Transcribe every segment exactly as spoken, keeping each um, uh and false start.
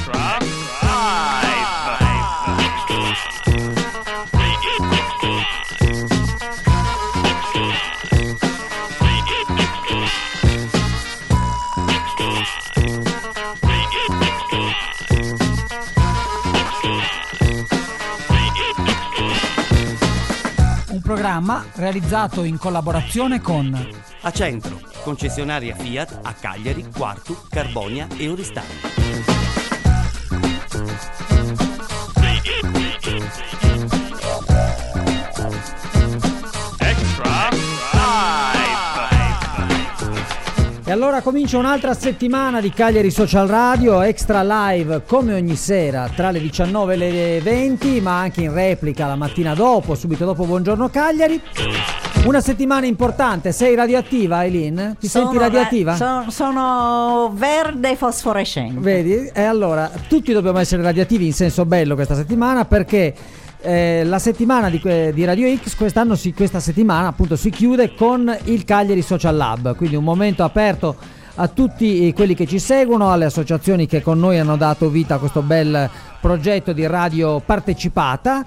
Extra Live. Un programma realizzato in collaborazione con Acentro, concessionaria Fiat a Cagliari, Quartu, Carbonia e Oristano. Extra Live. E allora comincia un'altra settimana di Cagliari Social Radio, Extra Live come ogni sera tra le diciannove e le venti, ma anche in replica la mattina dopo, subito dopo Buongiorno Cagliari. Una settimana importante. Sei radioattiva, Eileen? Ti sono senti radioattiva? Ra- sono, sono verde fosforescente. Vedi? E allora tutti dobbiamo essere radioattivi in senso bello questa settimana, perché eh, la settimana di, di Radio X quest'anno si, questa settimana appunto si chiude con il Cagliari Social Lab, quindi un momento aperto a tutti quelli che ci seguono, alle associazioni che con noi hanno dato vita a questo bel progetto di radio partecipata,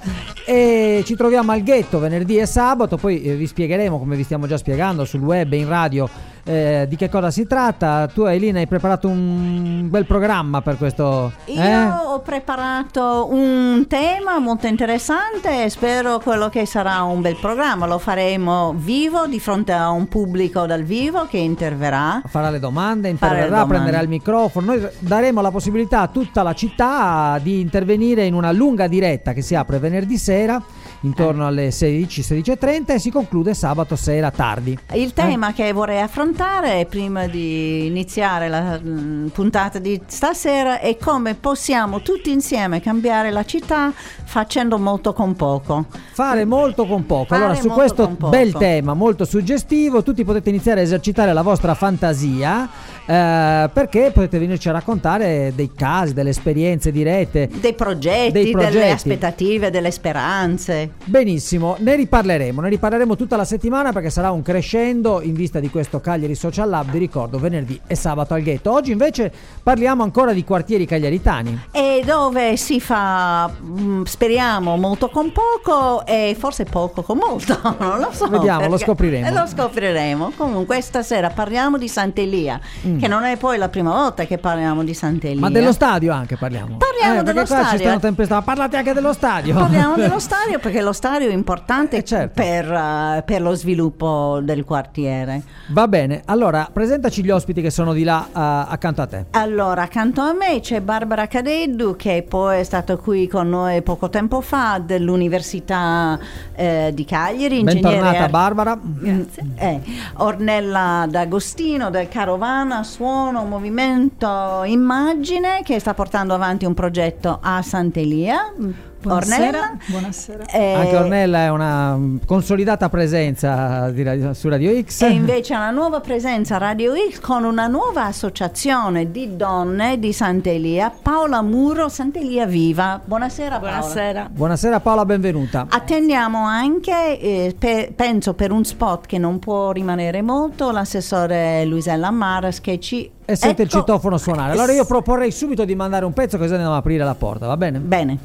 e ci troviamo al Ghetto venerdì e sabato. Poi eh, vi spiegheremo, come vi stiamo già spiegando sul web e in radio, eh, di che cosa si tratta. Tu, Eileen, hai preparato un bel programma per questo. Io eh? ho preparato un tema molto interessante e spero quello che sarà un bel programma. Lo faremo vivo, di fronte a un pubblico dal vivo che interverrà, Farà le domande, Fare le interverrà, domande. prenderà il microfono. Noi daremo la possibilità a tutta la città di intervenire in una lunga diretta che si apre venerdì sera intorno alle sedici, sedici e trenta e si conclude sabato sera tardi. Il tema eh? che vorrei affrontare prima di iniziare la mh, puntata di stasera è come possiamo tutti insieme cambiare la città facendo molto con poco. Fare molto con poco. Fare Allora, su molto questo con poco. bel tema molto suggestivo, tutti potete iniziare a esercitare la vostra fantasia, eh, perché potete venirci a raccontare dei casi, delle esperienze dirette, Dei progetti, dei progetti. delle aspettative, delle speranze. Benissimo, ne riparleremo, ne riparleremo tutta la settimana, perché sarà un crescendo in vista di questo Cagliari Social Lab, vi ricordo, venerdì e sabato al Ghetto. Oggi invece parliamo ancora di quartieri cagliaritani. E dove si fa, mh, speriamo, molto con poco e forse poco con molto, non lo so. Vediamo, lo perché- scopriremo. E lo scopriremo. Comunque stasera parliamo di Sant'Elia, Mm. che non è poi la prima volta che parliamo di Sant'Elia. Ma dello stadio anche parliamo. Parliamo eh, perché dello qua ci stadio. stanno tempestando. Parlate anche dello stadio. Parliamo dello stadio perché lo stadio è importante Eh, certo. per, uh, per lo sviluppo del quartiere. Va bene, allora presentaci gli ospiti che sono di là, uh, accanto a te. Allora, accanto a me c'è Barbara Cadeddu, che poi è stata qui con noi poco tempo fa, dell'Università eh, di Cagliari. ingegnere Bentornata ar- Barbara. Grazie. Eh, Ornella D'Agostino del Carovana Suono Movimento Immagine, che sta portando avanti un progetto a Sant'Elia. Buonasera. Ornella. Buonasera. Eh, Anche Ornella è una mm, consolidata presenza di radio- su Radio X. E invece una nuova presenza a Radio X con una nuova associazione di donne di Sant'Elia, Paola Muro, Sant'Elia Viva. Buonasera Paola. Buonasera. Buonasera Paola, benvenuta. Attendiamo anche, eh, pe- penso per un spot che non può rimanere molto, l'assessore Luisella Maras che ci... E sente il Ecco. citofono suonare. Allora io proporrei subito di mandare un pezzo, così andiamo ad aprire la porta, va bene? Bene.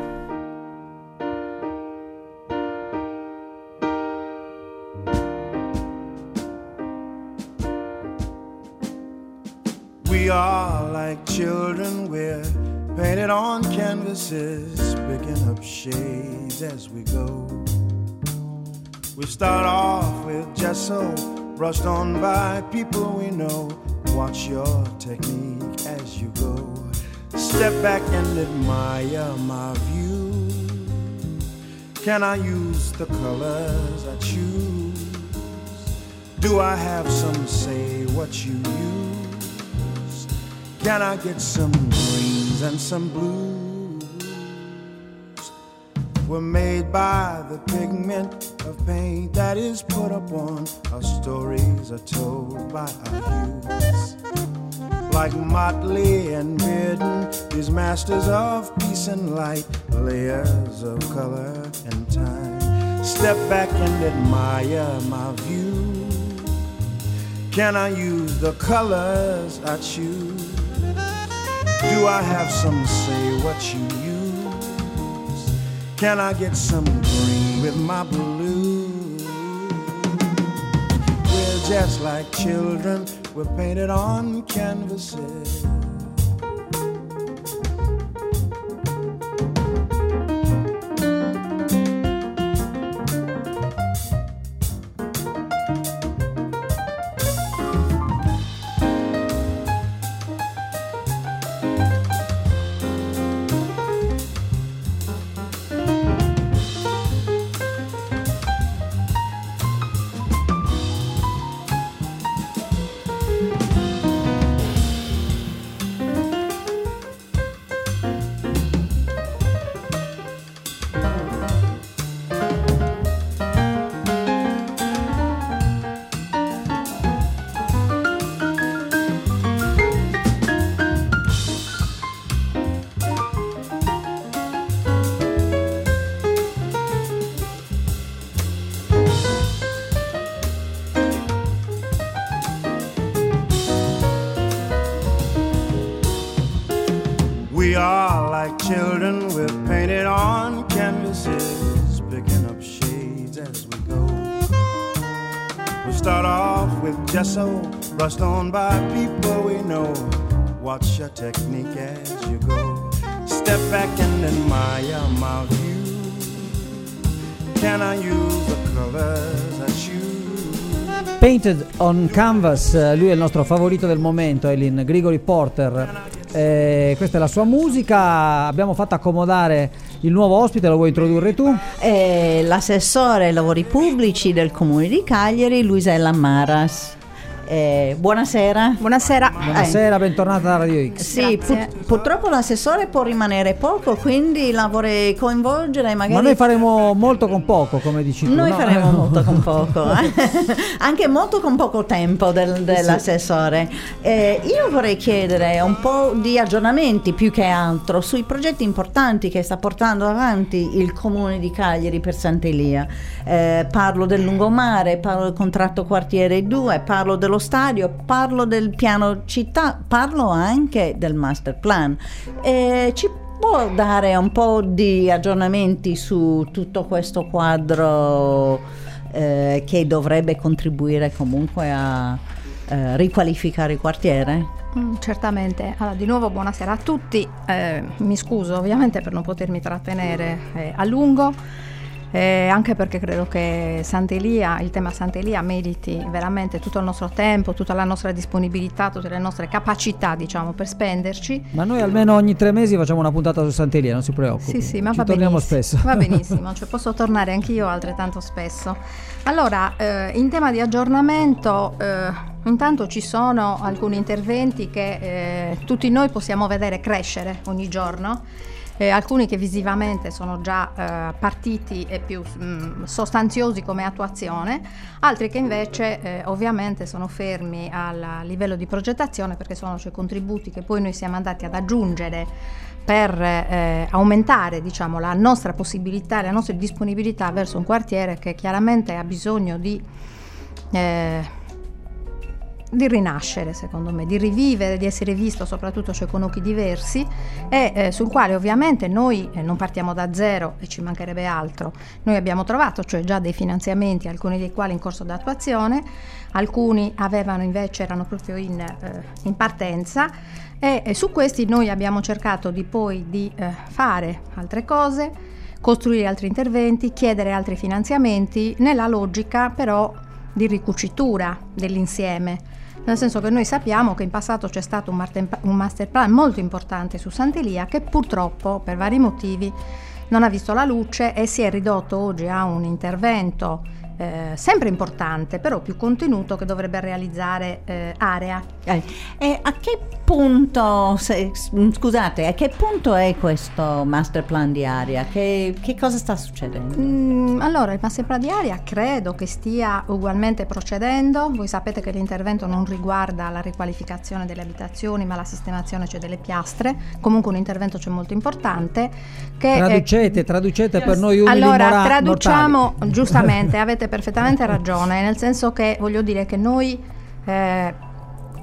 We are like children, we're painted on canvases, picking up shades as we go. We start off with gesso, brushed on by people we know. Watch your technique as you go. Step back and admire my view. Can I use the colors I choose? Do I have some say what you use? Can I get some greens and some blues? We're made by the pigment of paint that is put upon. Our stories are told by our hues. Like Motley and Bearden, these masters of peace and light, layers of color and time. Step back and admire my view. Can I use the colors I choose? Do I have some say what you use? Can I get some green with my blue? We're just like children, we're painted on canvases. We are like children, we're painted on canvases, picking up shades as we go. We start off with gesso, brushed on by people we know. Watch your technique as you go. Step back and admire my view. Can I use the colors I choose? Painted on Canvas, lui è il nostro favorito del momento, Eileen Gregory Porter. Eh, questa è la sua musica. Abbiamo fatto accomodare il nuovo ospite, lo vuoi introdurre tu? Eh, l'assessore ai lavori pubblici del comune di Cagliari, Luisella Maras. Eh, buonasera. Buonasera. Buonasera, eh. bentornata a Radio X. Sì, pur, purtroppo l'assessore può rimanere poco, quindi la vorrei coinvolgere magari. Ma noi faremo molto con poco, come dici tu. Noi no? faremo molto con poco, eh? Anche molto con poco tempo del, dell'assessore. Eh, io vorrei chiedere un po' di aggiornamenti più che altro sui progetti importanti che sta portando avanti il comune di Cagliari per Sant'Elia. Eh, parlo del lungomare, parlo del contratto quartiere due, parlo dello stadio, parlo del piano città, parlo anche del master plan. Eh, ci può dare un po' di aggiornamenti su tutto questo quadro eh, che dovrebbe contribuire comunque a eh, riqualificare il quartiere? Mm, certamente. Allora, di nuovo buonasera a tutti. Eh, mi scuso ovviamente per non potermi trattenere eh, a lungo. Eh, anche perché credo che Sant'Elia, il tema Sant'Elia meriti veramente tutto il nostro tempo, tutta la nostra disponibilità, tutte le nostre capacità, diciamo, per spenderci. Ma noi almeno ogni tre mesi facciamo una puntata su Sant'Elia, non si preoccupi. Sì, sì, ma ci va torniamo benissimo. spesso. Va benissimo, cioè posso tornare anch'io altrettanto spesso. Allora, eh, in tema di aggiornamento, eh, intanto ci sono alcuni interventi che eh, tutti noi possiamo vedere crescere ogni giorno. Eh, alcuni che visivamente sono già eh, partiti e più mh, sostanziosi come attuazione, altri che invece eh, ovviamente sono fermi al livello di progettazione, perché sono cioè contributi che poi noi siamo andati ad aggiungere per eh, aumentare, diciamo, la nostra possibilità, la nostra disponibilità verso un quartiere che chiaramente ha bisogno di eh, di rinascere, secondo me, di rivivere, di essere visto soprattutto cioè con occhi diversi, e eh, sul quale ovviamente noi eh, non partiamo da zero e ci mancherebbe altro. Noi abbiamo trovato cioè già dei finanziamenti, alcuni dei quali in corso d'attuazione, alcuni avevano invece erano proprio in, eh, in partenza, e, e su questi noi abbiamo cercato di poi di eh, fare altre cose, costruire altri interventi, chiedere altri finanziamenti, nella logica però di ricucitura dell'insieme. Nel senso che noi sappiamo che in passato c'è stato un master plan molto importante su Sant'Elia che purtroppo per vari motivi non ha visto la luce e si è ridotto oggi a un intervento eh, sempre importante, però più contenuto, che dovrebbe realizzare eh, area. Eh, e a che punto, se, scusate, a che punto è questo master plan di area? Che, che cosa sta succedendo? Mm, allora, il master plan di area credo che stia ugualmente procedendo. Voi sapete che l'intervento non riguarda la riqualificazione delle abitazioni, ma la sistemazione cioè delle piastre. Comunque un intervento cioè molto importante. Che traducete, è... traducete per noi umili Allora, mora- traduciamo, mortali. giustamente, avete perfettamente ragione, nel senso che voglio dire che noi... Eh,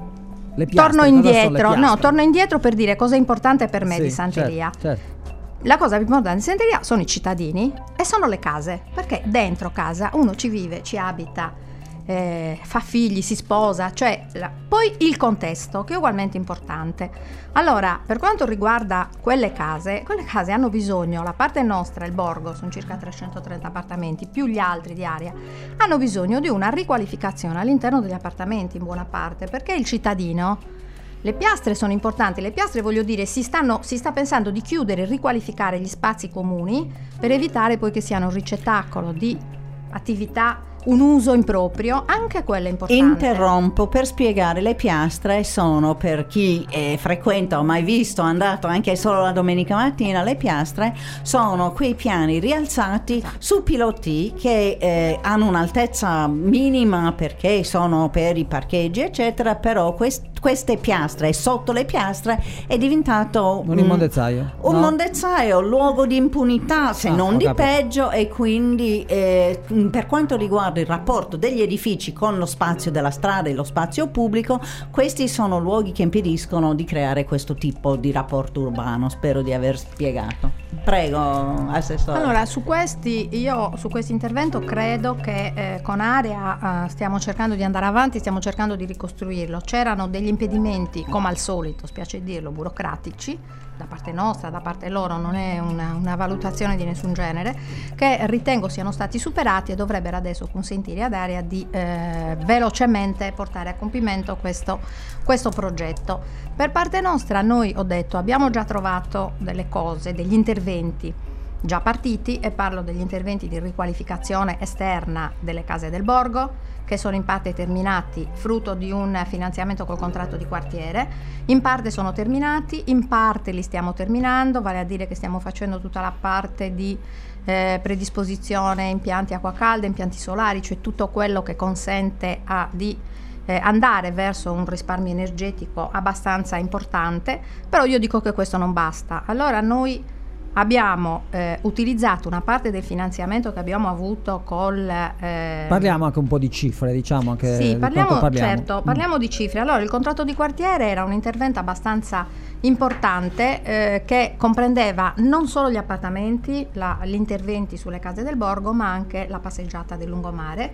Le piastre, torno cosa sono le indietro, no, piastre? torno indietro per dire cosa è importante per me Sì, di Santeria. certo, certo. La cosa più importante di Santeria sono i cittadini e sono le case, perché dentro casa uno ci vive, ci abita, eh, fa figli, si sposa, cioè la- poi il contesto che è ugualmente importante. Allora, per quanto riguarda quelle case, quelle case hanno bisogno, la parte nostra, il borgo, sono circa trecentotrenta appartamenti, più gli altri di area, hanno bisogno di una riqualificazione all'interno degli appartamenti in buona parte, perché il cittadino... Le piastre sono importanti, le piastre voglio dire si, stanno, si sta pensando di chiudere e riqualificare gli spazi comuni per evitare poi che siano un ricettacolo di attività, un uso improprio, anche quello è importante. Interrompo per spiegare, le piastre sono, per chi eh, frequenta o mai visto, andato anche solo la domenica mattina, le piastre sono quei piani rialzati su pilotti che eh, hanno un'altezza minima perché sono per i parcheggi eccetera, però quest- queste piastre, sotto le piastre è diventato Un immondezzaio? un No? mondezzaio, luogo di impunità se Ah, non ho di capito. peggio, e quindi eh, per quanto riguarda il rapporto degli edifici con lo spazio della strada e lo spazio pubblico, questi sono luoghi che impediscono di creare questo tipo di rapporto urbano. Spero di aver spiegato. Prego, Assessore. Allora, su questi, io su questo intervento credo che eh, con Area eh, stiamo cercando di andare avanti, stiamo cercando di ricostruirlo. C'erano degli impedimenti, come al solito, spiace dirlo, burocratici, da parte nostra, da parte loro, non è una, una valutazione di nessun genere, che ritengo siano stati superati e dovrebbero adesso consentire ad Area di eh, velocemente portare a compimento questo, questo progetto. Per parte nostra noi, ho detto, abbiamo già trovato delle cose, degli interventi già partiti, e parlo degli interventi di riqualificazione esterna delle case del borgo, che sono in parte terminati frutto di un finanziamento col contratto di quartiere, in parte sono terminati, in parte li stiamo terminando, vale a dire che stiamo facendo tutta la parte di eh, predisposizione impianti acqua calda, impianti solari, cioè tutto quello che consente a, di eh, andare verso un risparmio energetico abbastanza importante, però io dico che questo non basta. Allora noi abbiamo eh, utilizzato una parte del finanziamento che abbiamo avuto col eh, Parliamo anche un po' di cifre, diciamo anche sì, di parliamo, quanto parliamo. certo, Mm. parliamo di cifre. Allora, il contratto di quartiere era un intervento abbastanza importante eh, che comprendeva non solo gli appartamenti, la, gli interventi sulle case del borgo, ma anche la passeggiata del lungomare.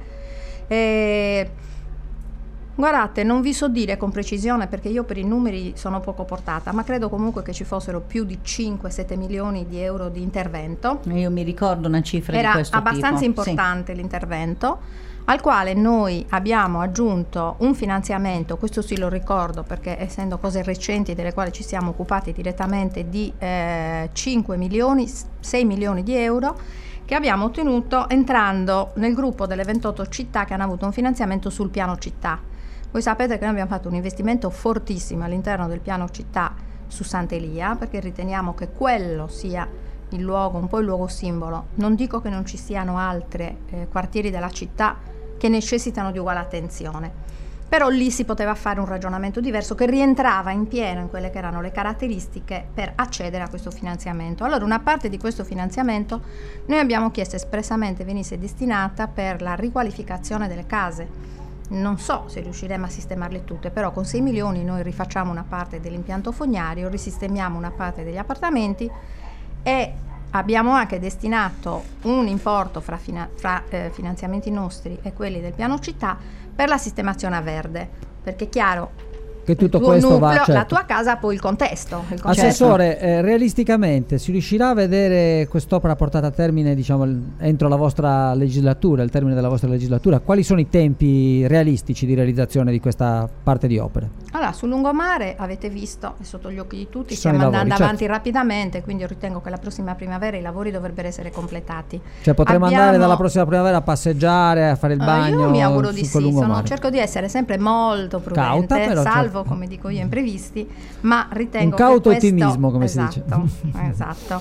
E, guardate, non vi so dire con precisione perché io per i numeri sono poco portata, ma credo comunque che ci fossero più di cinque sette milioni di euro di intervento. Io mi ricordo una cifra Era di questo abbastanza tipo. importante l'intervento, al quale noi abbiamo aggiunto un finanziamento, questo sì lo ricordo perché essendo cose recenti delle quali ci siamo occupati direttamente, di eh, cinque milioni, sei milioni di euro, che abbiamo ottenuto entrando nel gruppo delle ventotto città che hanno avuto un finanziamento sul piano città. Voi sapete che noi abbiamo fatto un investimento fortissimo all'interno del piano città su Sant'Elia, perché riteniamo che quello sia il luogo, un po' il luogo simbolo. Non dico che non ci siano altri eh, quartieri della città che necessitano di uguale attenzione, però lì si poteva fare un ragionamento diverso che rientrava in pieno in quelle che erano le caratteristiche per accedere a questo finanziamento. Allora una parte di questo finanziamento noi abbiamo chiesto espressamente venisse destinata per la riqualificazione delle case. Non so se riusciremo a sistemarle tutte, però con sei milioni noi rifacciamo una parte dell'impianto fognario, risistemiamo una parte degli appartamenti e abbiamo anche destinato un importo fra, fina- fra eh, finanziamenti nostri e quelli del piano città per la sistemazione a verde, perché è chiaro Che tutto il tuo questo nucleo, va, certo. la tua casa, poi il contesto. Il contesto. Assessore, eh, realisticamente si riuscirà a vedere quest'opera portata a termine, diciamo, il- entro la vostra legislatura, il termine della vostra legislatura? Quali sono i tempi realistici di realizzazione di questa parte di opere? Allora, sul lungomare avete visto, è sotto gli occhi di tutti, Ci sono stiamo i lavori, andando avanti certo. rapidamente, quindi io ritengo che la prossima primavera i lavori dovrebbero essere completati. Cioè potremo Abbiamo- andare dalla prossima primavera a passeggiare, a fare il Eh, bagno io mi auguro di su quel sì, sono- lungomare? cerco di essere sempre molto prudente, Cauta, però, salvo certo. come dico io imprevisti, ma ritengo Un cauto che questo, ottimismo, come si esatto, dice. esatto.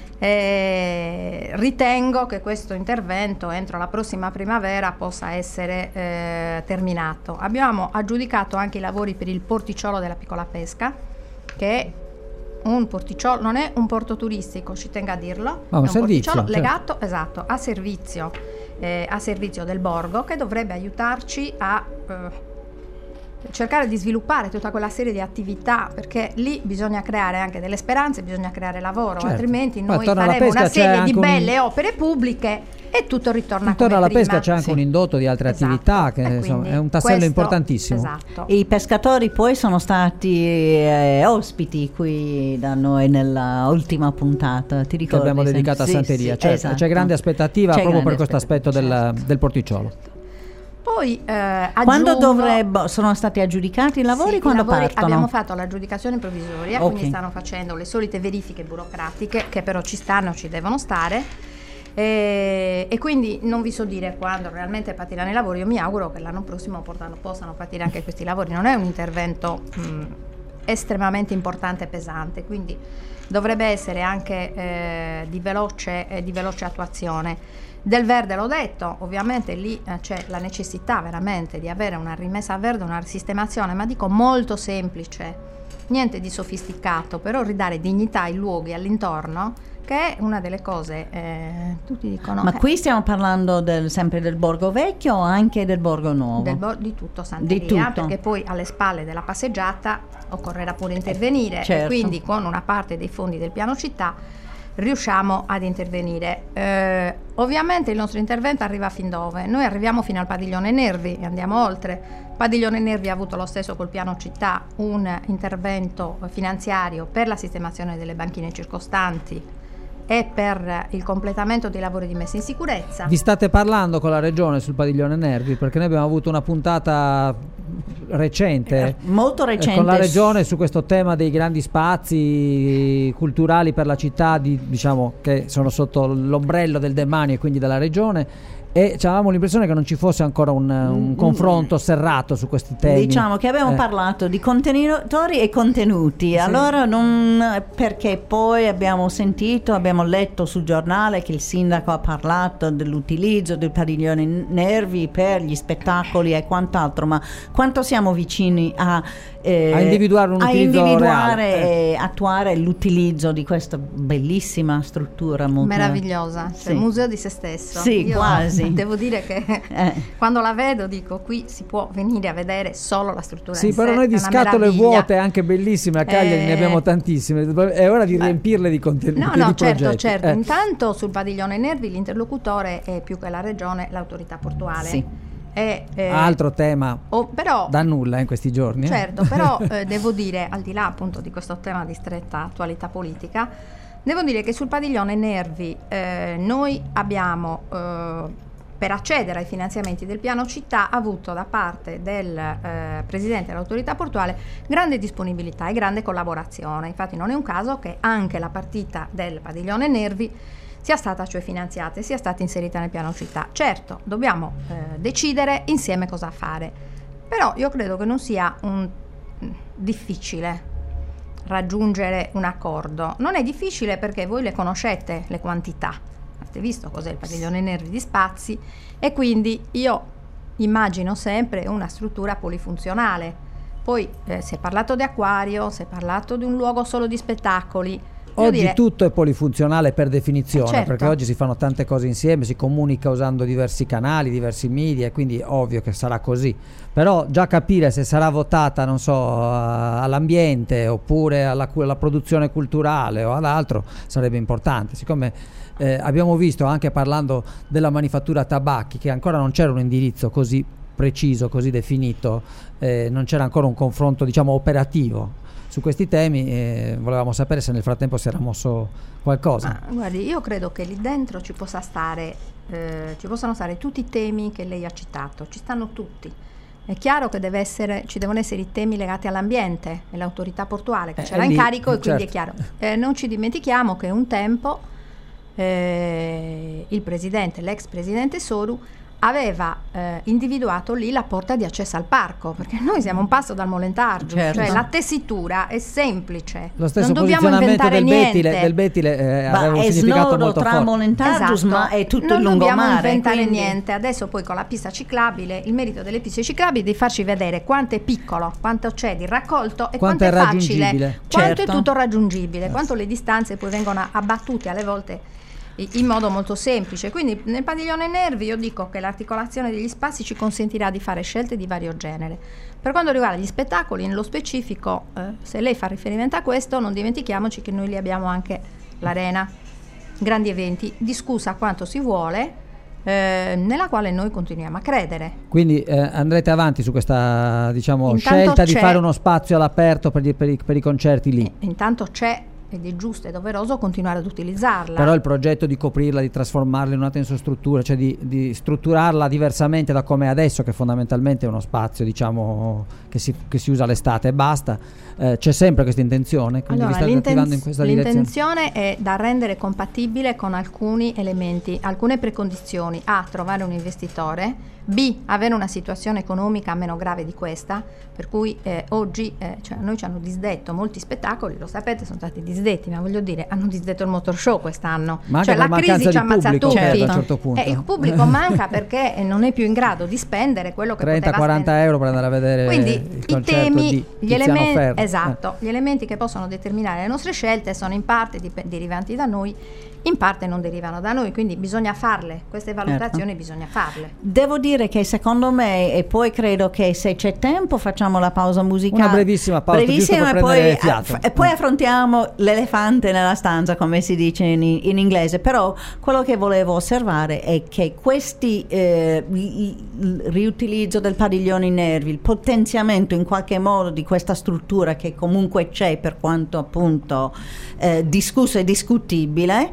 Eh, ritengo che questo intervento entro la prossima primavera possa essere eh, terminato. Abbiamo aggiudicato anche i lavori per il porticciolo della piccola pesca, che è un porticciolo, non è un porto turistico, ci tengo a dirlo, Ma un è un servizio, porticciolo certo. legato, esatto, a servizio, eh, a servizio del borgo, che dovrebbe aiutarci a eh, cercare di sviluppare tutta quella serie di attività, perché lì bisogna creare anche delle speranze, bisogna creare lavoro, certo. altrimenti Ma noi attorno alla faremo pesca una c'è serie di anche un- belle opere pubbliche e tutto ritorna Intorno come alla prima. pesca c'è anche Sì. un indotto di altre Esatto. attività che E insomma, quindi è un tassello questo- importantissimo. Esatto. I pescatori poi sono stati eh, ospiti qui da noi nella ultima puntata, ti Che ricordi? abbiamo dedicato Sì, a Santeria. sì, Certo, esatto. c'è grande aspettativa C'è proprio per grande questo aspetto del, aspettativa, del porticciolo. Poi eh, Quando aggiungo- dovrebbe, sono stati aggiudicati i lavori? Sì, Quando i lavori partono? abbiamo fatto l'aggiudicazione provvisoria, Ok. quindi stanno facendo le solite verifiche burocratiche che però ci stanno, ci devono stare. E, e quindi non vi so dire quando realmente partiranno i lavori. Io mi auguro che l'anno prossimo portano, possano partire anche questi lavori. Non è un intervento mh, estremamente importante e pesante, quindi dovrebbe essere anche eh, di veloce, eh, di veloce attuazione. Del verde l'ho detto, ovviamente lì eh, c'è la necessità veramente di avere una rimessa a verde, una sistemazione, ma dico molto semplice, niente di sofisticato, però ridare dignità ai luoghi all'intorno, che è una delle cose, eh, tutti dicono... Ma eh, qui stiamo parlando del, sempre del Borgo Vecchio o anche del Borgo Nuovo? del bo- di tutto Santeria, Di tutto. perché poi alle spalle della passeggiata occorrerà pure intervenire, certo. e quindi con una parte dei fondi del piano città riusciamo ad intervenire. Eh, ovviamente il nostro intervento arriva fin dove? Noi arriviamo fino al padiglione Nervi e andiamo oltre. Padiglione Nervi ha avuto lo stesso col piano città un intervento finanziario per la sistemazione delle banchine circostanti e per il completamento dei lavori di messa in sicurezza. Vi state parlando con la regione sul padiglione Nervi? Perché noi abbiamo avuto una puntata recente, Eh, molto eh, recente con la regione su questo tema dei grandi spazi culturali per la città, di, diciamo che sono sotto l'ombrello del demanio e quindi della regione, e avevamo l'impressione che non ci fosse ancora un, un confronto serrato su questi temi. Diciamo che abbiamo Eh. parlato di contenitori e contenuti, allora non, perché poi abbiamo sentito, abbiamo letto sul giornale che il sindaco ha parlato dell'utilizzo del padiglione Nervi per gli spettacoli e quant'altro, ma quanto siamo vicini a, eh, A individuare un a utilizzo individuare reale. e attuare l'utilizzo di questa bellissima struttura molto Meravigliosa, cioè Sì. museo di se stesso. Sì, Io quasi. devo dire che Eh. quando la vedo dico qui si può venire a vedere solo la struttura Sì, in però sé, noi è di una scatole meraviglia. vuote anche bellissime a Cagliari Eh. ne abbiamo tantissime, è ora di riempirle di contenuti, No, di no, certo, progetti. certo. Eh. Intanto sul padiglione Nervi l'interlocutore è più che la regione, l'autorità portuale. Sì. E, eh, Altro tema oh, però da nulla in questi giorni. eh. certo, però eh, devo dire, al di là appunto di questo tema di stretta attualità politica, devo dire che sul padiglione Nervi eh, noi abbiamo, eh, per accedere ai finanziamenti del piano città, avuto da parte del eh, presidente dell'autorità portuale grande disponibilità e grande collaborazione. Infatti non è un caso che anche la partita del padiglione Nervi sia stata cioè finanziata e sia stata inserita nel piano città. Certo, dobbiamo eh, decidere insieme cosa fare, però io credo che non sia un, difficile raggiungere un accordo. Non è difficile perché voi le conoscete le quantità, avete visto cos'è il padiglione Nervi di spazi, e quindi io immagino sempre una struttura polifunzionale. Poi eh, si è parlato di acquario, si è parlato di un luogo solo di spettacoli. Voglio Oggi dire, tutto è polifunzionale per definizione, Eh, certo. perché oggi si fanno tante cose insieme, si comunica usando diversi canali, diversi media, e quindi è ovvio che sarà così. Però già capire se sarà votata, non so, a- all'ambiente oppure alla, cu- alla produzione culturale o ad altro sarebbe importante. Siccome eh, abbiamo visto, anche parlando della manifattura tabacchi, che ancora non c'era un indirizzo così preciso, così definito, eh, non c'era ancora un confronto, diciamo, operativo su questi temi, eh, volevamo sapere se nel frattempo si era mosso qualcosa. ma, guardi, io credo che lì dentro ci possa stare, eh, ci possano stare tutti i temi che lei ha citato, ci stanno tutti. È chiaro che deve essere, ci devono essere i temi legati all'ambiente e l'autorità portuale che Eh, ce l'ha lì, in carico, e quindi certo. è chiaro. Eh, non ci dimentichiamo che un tempo eh, il presidente, l'ex presidente Soru, aveva eh, individuato lì la porta di accesso al parco, perché noi siamo un passo dal Molentargius, Certo. cioè la tessitura è semplice, Lo stesso non dobbiamo posizionamento inventare del niente. Bettile, del Bettile eh, Ma aveva un è significato snodo molto tra forte. Molentargius, Esatto. ma è tutto non il dobbiamo lungomare, inventare quindi- niente. Adesso poi con la pista ciclabile, il merito delle piste ciclabili è di farci vedere quanto è piccolo, quanto c'è di raccolto e Quanto quanto, è è facile, raggiungibile. quanto Certo. è tutto raggiungibile, quanto le distanze poi vengono abbattute alle volte in modo molto semplice. Quindi nel padiglione nervi io dico che l'articolazione degli spazi ci consentirà di fare scelte di vario genere. Per quanto riguarda gli spettacoli, nello specifico, eh, se lei fa riferimento a questo, non dimentichiamoci che noi lì abbiamo anche l'Arena, grandi eventi, discussa quanto si vuole, eh, nella quale noi continuiamo a credere. Quindi eh, andrete avanti su questa, diciamo, Intanto scelta di c'è- fare uno spazio all'aperto per, gli- per i, per i concerti lì. Intanto c'è, ed è giusto e doveroso continuare ad utilizzarla. Però il progetto di coprirla, di trasformarla in una tensostruttura, cioè di, di strutturarla diversamente da come è adesso, che fondamentalmente è uno spazio, diciamo, che si, che si usa l'estate e basta, eh, c'è sempre questa intenzione, quindi Allora, vi state l'inten- attivando in questa direzione. l'intenzione è da rendere compatibile con alcuni elementi, alcune precondizioni: A, trovare un investitore; B, avere una situazione economica meno grave di questa, per cui eh, oggi eh, cioè, noi ci hanno disdetto molti spettacoli, lo sapete, sono stati disdetti, ma voglio dire, hanno disdetto il motor show quest'anno, Ma anche cioè per la mancanza crisi di ci ammazza pubblico, tutti. certo, a un certo punto. Eh, il pubblico manca perché non è più in grado di spendere quello che trenta poteva quaranta spendere. euro per andare a vedere Quindi il i concerto temi, di gli Tiziano elementi, Ferro. esatto, gli elementi che possono determinare le nostre scelte sono in parte dip- derivanti da noi, in parte non derivano da noi, quindi bisogna farle, queste valutazioni bisogna farle. Devo dire che secondo me, e poi credo che se c'è tempo facciamo la pausa musicale. Una brevissima pausa, giusto per e prendere poi, fiato. e poi affrontiamo l'elefante nella stanza, come si dice in, in inglese. Però quello che volevo osservare è che questi eh, il, il riutilizzo del padiglione nervi, il potenziamento in qualche modo di questa struttura che comunque c'è, per quanto appunto eh, discusso e discutibile,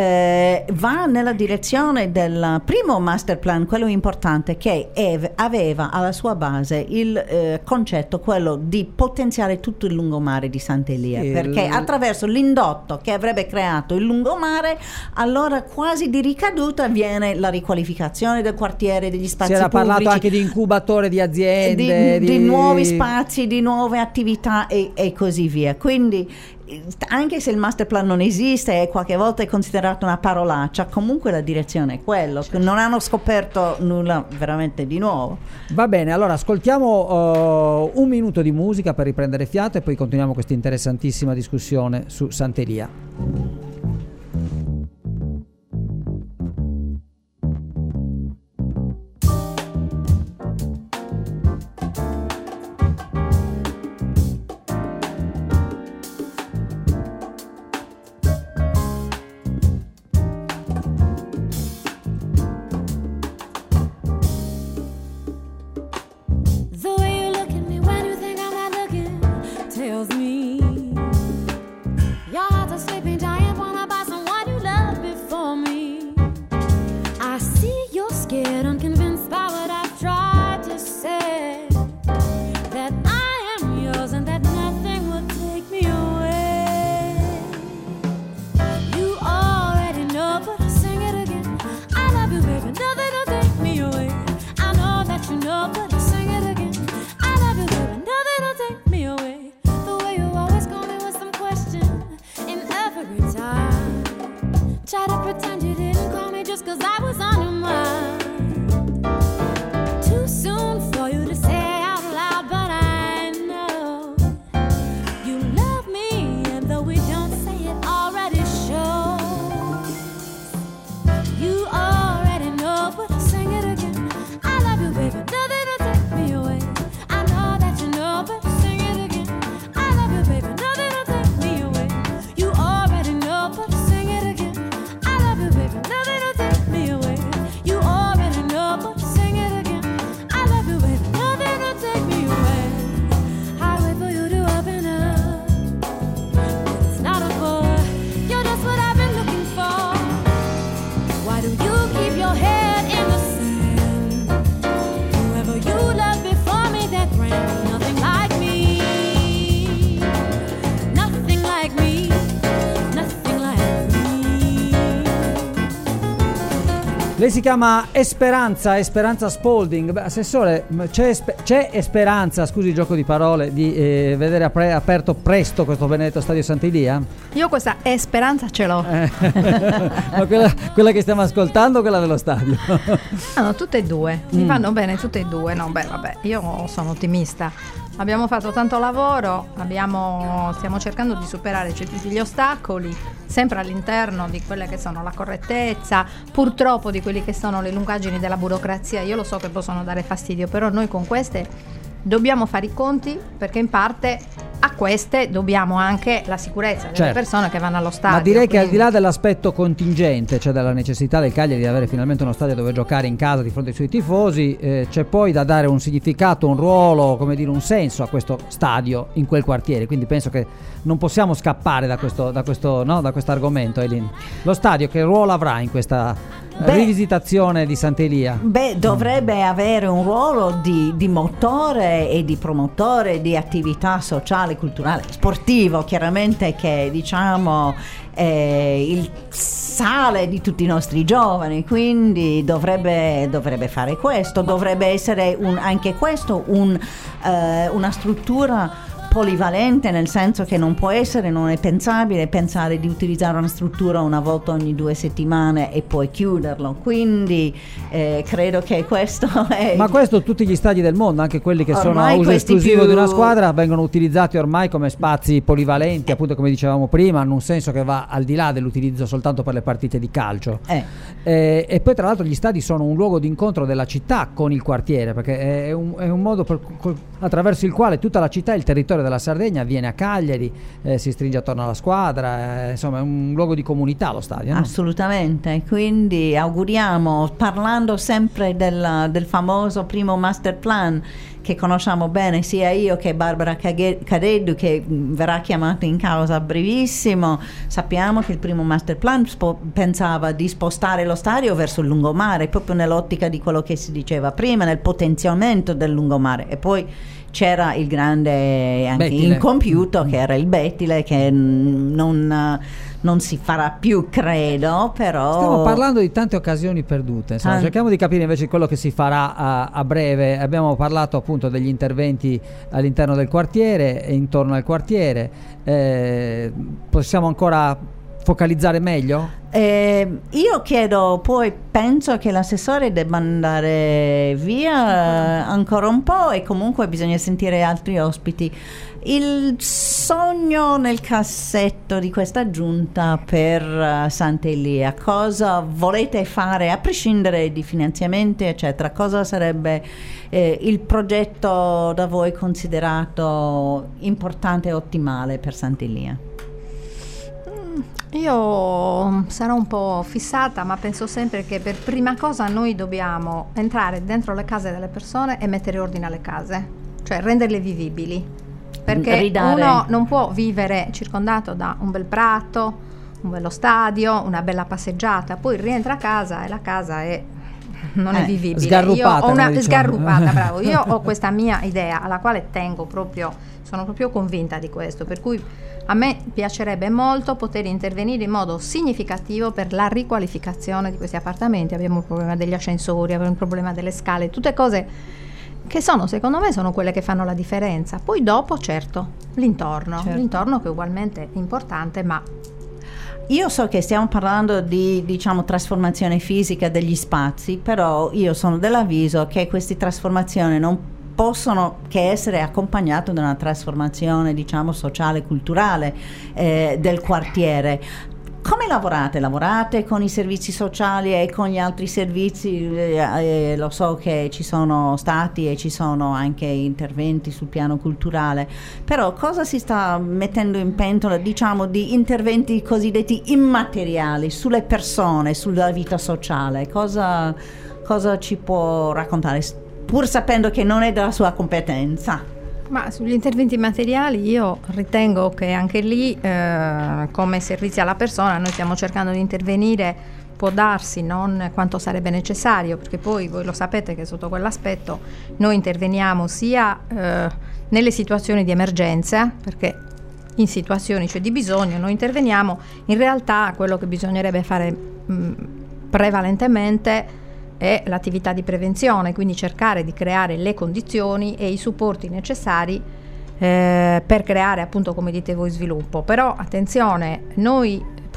eh, va nella direzione del primo master plan, quello importante, che è, aveva alla sua base il eh, concetto quello di potenziare tutto il lungomare di Sant'Elia, Il- perché attraverso l'indotto che avrebbe creato il lungomare, allora quasi di ricaduta viene la riqualificazione del quartiere, degli spazi Si era pubblici, parlato anche di incubatore di aziende, di, di nuovi spazi, di nuove attività e, e così via. Quindi eh, anche se il master plan non esiste e qualche volta è considerato una parolaccia, comunque la direzione è quello, che non hanno scoperto nulla veramente di nuovo. Va bene, allora ascoltiamo uh, un minuto di musica per riprendere fiato e poi continuiamo questa interessantissima discussione su Sant'Elia. The way you look at me when you think I'm not looking tells me your heart's a sleeping giant, wanna buy someone you love before me. I see you're scared, unconvinced by what I've tried to say, that I am yours and that nothing will take me away. You already know, but I'll sing it again. I love you, baby, nothing will take me away. I know that you know, but I'll sing it again. I love you, baby, nothing will take me away. The way you always call me with some question in every time. Try to pretend you didn't call me just 'cause I was on your mind. Too soon for you to say out loud, but I know you love me, and though we don't say it, already shows. You already know, but I'll sing it again. I love you, baby, nothing will take me away. I know that you know, but I'll sing it again. I love you, baby, nothing will take me away. You already know, but I'll sing it again. I love you, baby, nothing will take me away. You already know, but I'll sing it again. I love you, baby, nothing will take me away. I wait for you to open up, but it's not a bore. You're just what I've been looking for. Why do you keep your head in the sand? Whoever you loved before me, that ran nothing like me. Nothing like me. Nothing like me. Lei si chiama Esperanza, Esperanza Spalding. Beh, assessore, m- c'è, espe- c'è speranza, scusi il gioco di parole, di eh, vedere apre- aperto presto questo benedetto stadio Sant'Elia? Io questa è speranza ce l'ho. Eh, ma quella, quella che stiamo ascoltando o quella dello stadio? Ah, no, tutte e due, mi Mm. vanno bene tutte e due. No, beh, vabbè, io sono ottimista. Abbiamo fatto tanto lavoro, abbiamo, stiamo cercando di superare tutti gli ostacoli sempre all'interno di quelle che sono la correttezza, purtroppo di quelli che sono le lungaggini della burocrazia. Io lo so che possono dare fastidio, però noi con queste dobbiamo fare i conti, perché in parte a queste dobbiamo anche la sicurezza delle certo. persone che vanno allo stadio. Ma direi quindi... che al di là dell'aspetto contingente, cioè della necessità del Cagliari di avere finalmente uno stadio dove giocare in casa di fronte ai suoi tifosi, eh, c'è poi da dare un significato, un ruolo, come dire, un senso a questo stadio in quel quartiere. Quindi penso che non possiamo scappare da questo, da questo, no, da questo argomento, Eileen. Lo stadio che ruolo avrà in questa Beh, rivisitazione di Sant'Elia? Beh, dovrebbe avere un ruolo di, di motore e di promotore di attività sociale, culturale, sportivo, chiaramente, che diciamo è il sale di tutti i nostri giovani, quindi dovrebbe, dovrebbe fare questo, dovrebbe essere un, anche questo un, eh, una struttura polivalente, nel senso che non può essere, non è pensabile pensare di utilizzare una struttura una volta ogni due settimane e poi chiuderlo, quindi eh, credo che questo è... Ma questo tutti gli stadi del mondo, anche quelli che ormai sono a uso esclusivo più... di una squadra, vengono utilizzati ormai come spazi polivalenti, appunto come dicevamo prima, hanno un senso che va al di là dell'utilizzo soltanto per le partite di calcio. eh. Eh, e poi tra l'altro gli stadi sono un luogo di incontro della città con il quartiere, perché è un, è un modo per, col, attraverso il quale tutta la città e il territorio della Sardegna viene a Cagliari, eh, si stringe attorno alla squadra, eh, insomma è un luogo di comunità lo stadio, no? Assolutamente, quindi auguriamo, parlando sempre del, del famoso primo master plan che conosciamo bene sia io che Barbara Cadeddu, che verrà chiamata in causa a brevissimo, sappiamo che il primo master plan spo- pensava di spostare lo stadio verso il lungomare, proprio nell'ottica di quello che si diceva prima, nel potenziamento del lungomare, e poi c'era il grande anche Bettile. incompiuto che era il Bettile, che non, non si farà più, credo, però stiamo parlando di tante occasioni perdute, insomma. Ah. Cerchiamo di capire invece quello che si farà a, a breve. Abbiamo parlato appunto degli interventi all'interno del quartiere e intorno al quartiere, eh, possiamo ancora focalizzare meglio? Eh, io chiedo, poi penso che l'assessore debba andare via ancora un po' e comunque bisogna sentire altri ospiti. Il sogno nel cassetto di questa giunta per uh, Sant'Elia, cosa volete fare a prescindere di finanziamenti eccetera? Cosa sarebbe eh, il progetto da voi considerato importante e ottimale per Sant'Elia? Io sarò un po' fissata, ma penso sempre che per prima cosa noi dobbiamo entrare dentro le case delle persone e mettere ordine alle case, cioè renderle vivibili, perché Ridare. uno non può vivere circondato da un bel prato, un bello stadio, una bella passeggiata, poi rientra a casa e la casa è non Eh, è vivibile. sgarrupata, Io ho una come diciamo. sgarrupata, bravo. Io ho questa mia idea alla quale tengo proprio, sono proprio convinta di questo, per cui a me piacerebbe molto poter intervenire in modo significativo per la riqualificazione di questi appartamenti. Abbiamo il problema degli ascensori, abbiamo il problema delle scale, tutte cose che sono, secondo me, sono quelle che fanno la differenza. Poi dopo, certo, l'intorno, Certo. l'intorno che è ugualmente importante, ma Io so che stiamo parlando di, diciamo, trasformazione fisica degli spazi, però io sono dell'avviso che queste trasformazioni non possono che essere accompagnate da una trasformazione, diciamo, sociale, culturale eh, del quartiere. Come lavorate? Lavorate con i servizi sociali e con gli altri servizi? Eh, eh, lo so che ci sono stati e ci sono anche interventi sul piano culturale, però cosa si sta mettendo in pentola, diciamo, di interventi cosiddetti immateriali sulle persone, sulla vita sociale? Cosa, cosa ci può raccontare, pur sapendo che non è della sua competenza? Ma sugli interventi materiali io ritengo che anche lì, eh, come servizi alla persona, noi stiamo cercando di intervenire, può darsi non quanto sarebbe necessario, perché poi voi lo sapete che sotto quell'aspetto noi interveniamo sia eh, nelle situazioni di emergenza, perché in situazioni, cioè, di bisogno noi interveniamo. In realtà quello che bisognerebbe fare mh, prevalentemente è l'attività di prevenzione, quindi cercare di creare le condizioni e i supporti necessari eh, per creare, appunto, come dite voi, sviluppo. Però attenzione, noi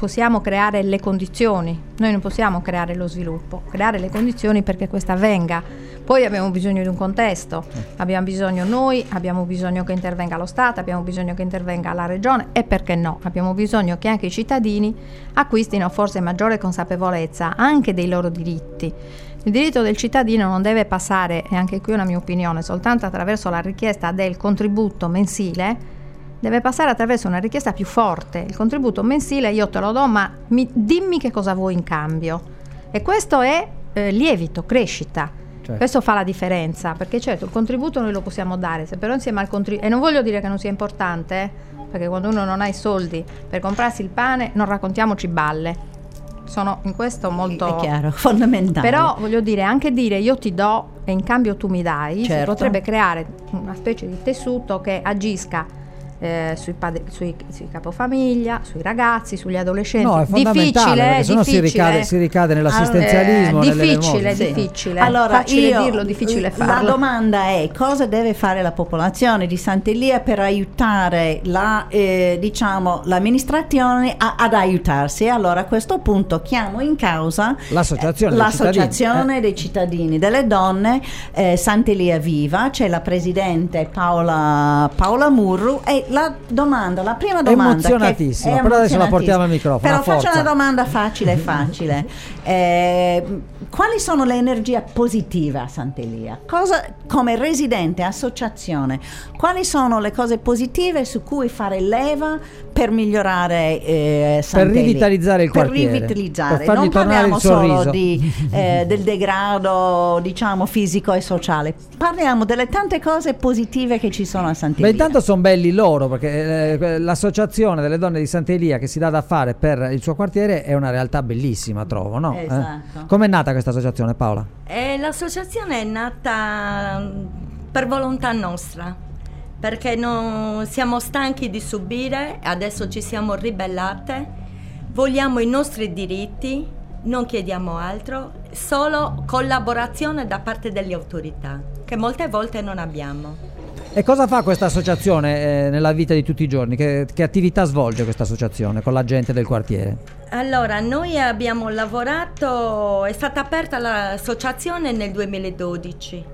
possiamo creare le condizioni, noi non possiamo creare lo sviluppo, creare le condizioni perché questo avvenga. Poi abbiamo bisogno di un contesto, abbiamo bisogno noi, abbiamo bisogno che intervenga lo Stato, abbiamo bisogno che intervenga la Regione e perché no, abbiamo bisogno che anche i cittadini acquistino forse maggiore consapevolezza anche dei loro diritti. Il diritto del cittadino non deve passare, e anche qui è una mia opinione, soltanto attraverso la richiesta del contributo mensile, deve passare attraverso una richiesta più forte. Il contributo mensile io te lo do, ma mi, dimmi che cosa vuoi in cambio. E questo è eh, lievito, crescita. Certo. Questo fa la differenza, perché certo il contributo noi lo possiamo dare, se però insieme al contributo, e non voglio dire che non sia importante, eh, perché quando uno non ha i soldi per comprarsi il pane, non raccontiamoci balle. Sono in questo molto è chiaro, fondamentale. Però voglio dire, anche dire io ti do e in cambio tu mi dai, certo. si potrebbe creare una specie di tessuto che agisca eh, sui, padri, sui, sui capofamiglia, sui ragazzi, sugli adolescenti. No, è fondamentale, difficile, perché sennò si ricade, si ricade nell'assistenzialismo, eh, nelle difficile, sì. difficile. Allora, facile io, dirlo, difficile farlo. La domanda è: cosa deve fare la popolazione di Sant'Elia per aiutare la, eh, diciamo, l'amministrazione a, ad aiutarsi? Allora, a questo punto chiamo in causa l'associazione, eh, dei, l'associazione cittadini. dei cittadini, delle donne, eh, Sant'Elia Viva. C'è la presidente Paola, Paola Murru e la domanda, la prima domanda emozionatissima, che è però adesso la emozionatissima. portiamo al microfono. Però a faccio forza. una domanda facile facile. Eh, quali sono le energie positive a Sant'Elia? Cosa, come residente, associazione, quali sono le cose positive su cui fare leva per migliorare eh, Sant'Elia? Per rivitalizzare il per quartiere, rivitalizzare. per fargli Non tornare parliamo il sorriso. solo di, eh, del degrado, diciamo, fisico e sociale, parliamo delle tante cose positive che ci sono a Sant'Elia. Beh, intanto sono belli loro, perché eh, l'associazione delle donne di Sant'Elia che si dà da fare per il suo quartiere è una realtà bellissima, trovo, no? Esatto. Eh? Com'è nata questa associazione, Paola? Eh, l'associazione è nata mm, per volontà nostra, perché non siamo stanchi di subire, adesso ci siamo ribellate, vogliamo i nostri diritti, non chiediamo altro, solo collaborazione da parte delle autorità, che molte volte non abbiamo. E cosa fa questa associazione eh, nella vita di tutti i giorni? Che, che attività svolge questa associazione con la gente del quartiere? Allora, noi abbiamo lavorato, è stata aperta l'associazione nel duemiladodici,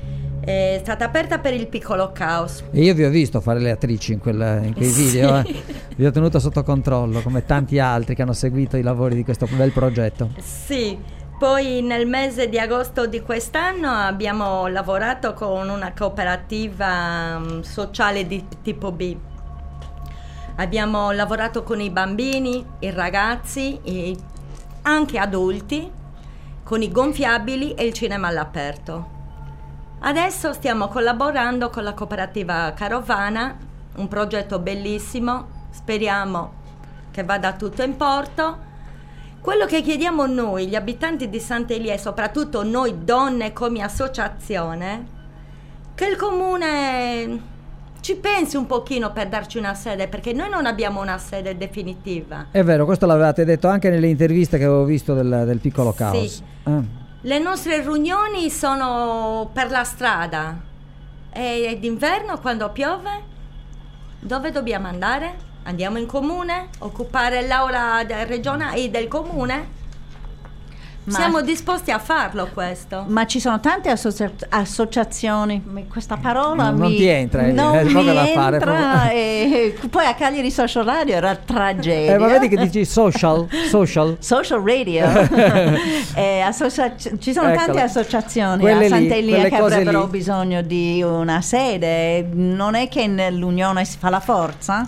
è stata aperta per il piccolo caos. E io vi ho visto fare le attrici in, quel, in quei Sì. video, eh. Vi ho tenuto sotto controllo, come tanti altri che hanno seguito i lavori di questo bel progetto. Sì. Poi nel mese di agosto di quest'anno abbiamo lavorato con una cooperativa um, sociale di tipo B. Abbiamo lavorato con i bambini, i ragazzi e anche adulti, con i gonfiabili e il cinema all'aperto. Adesso stiamo collaborando con la cooperativa Carovana, un progetto bellissimo, speriamo che vada tutto in porto. Quello che chiediamo noi, gli abitanti di Sant'Elia e soprattutto noi donne come associazione, che il comune ci pensi un pochino per darci una sede, perché noi non abbiamo una sede definitiva. È vero, questo l'avevate detto anche nelle interviste che avevo visto del, del piccolo caos. Sì. Eh. Le nostre riunioni sono per la strada e d'inverno quando piove dove dobbiamo andare? Andiamo in comune, occupare l'aula del regionale del comune? Ma- Siamo disposti a farlo questo. Ma ci sono tante associa- associazioni, questa parola No, non mi, ti entra, eh, non è mi poco da fare, entra proprio. e poi a Cagliari Social Radio era tragedia. Eh, ma vedi che dici social, social. Social Radio. Eh, associa- ci sono Eccola. tante associazioni Quelle a lì, Sant'Elia quelle che cose avrebbero lì. bisogno di una sede. Non è che nell'unione si fa la forza?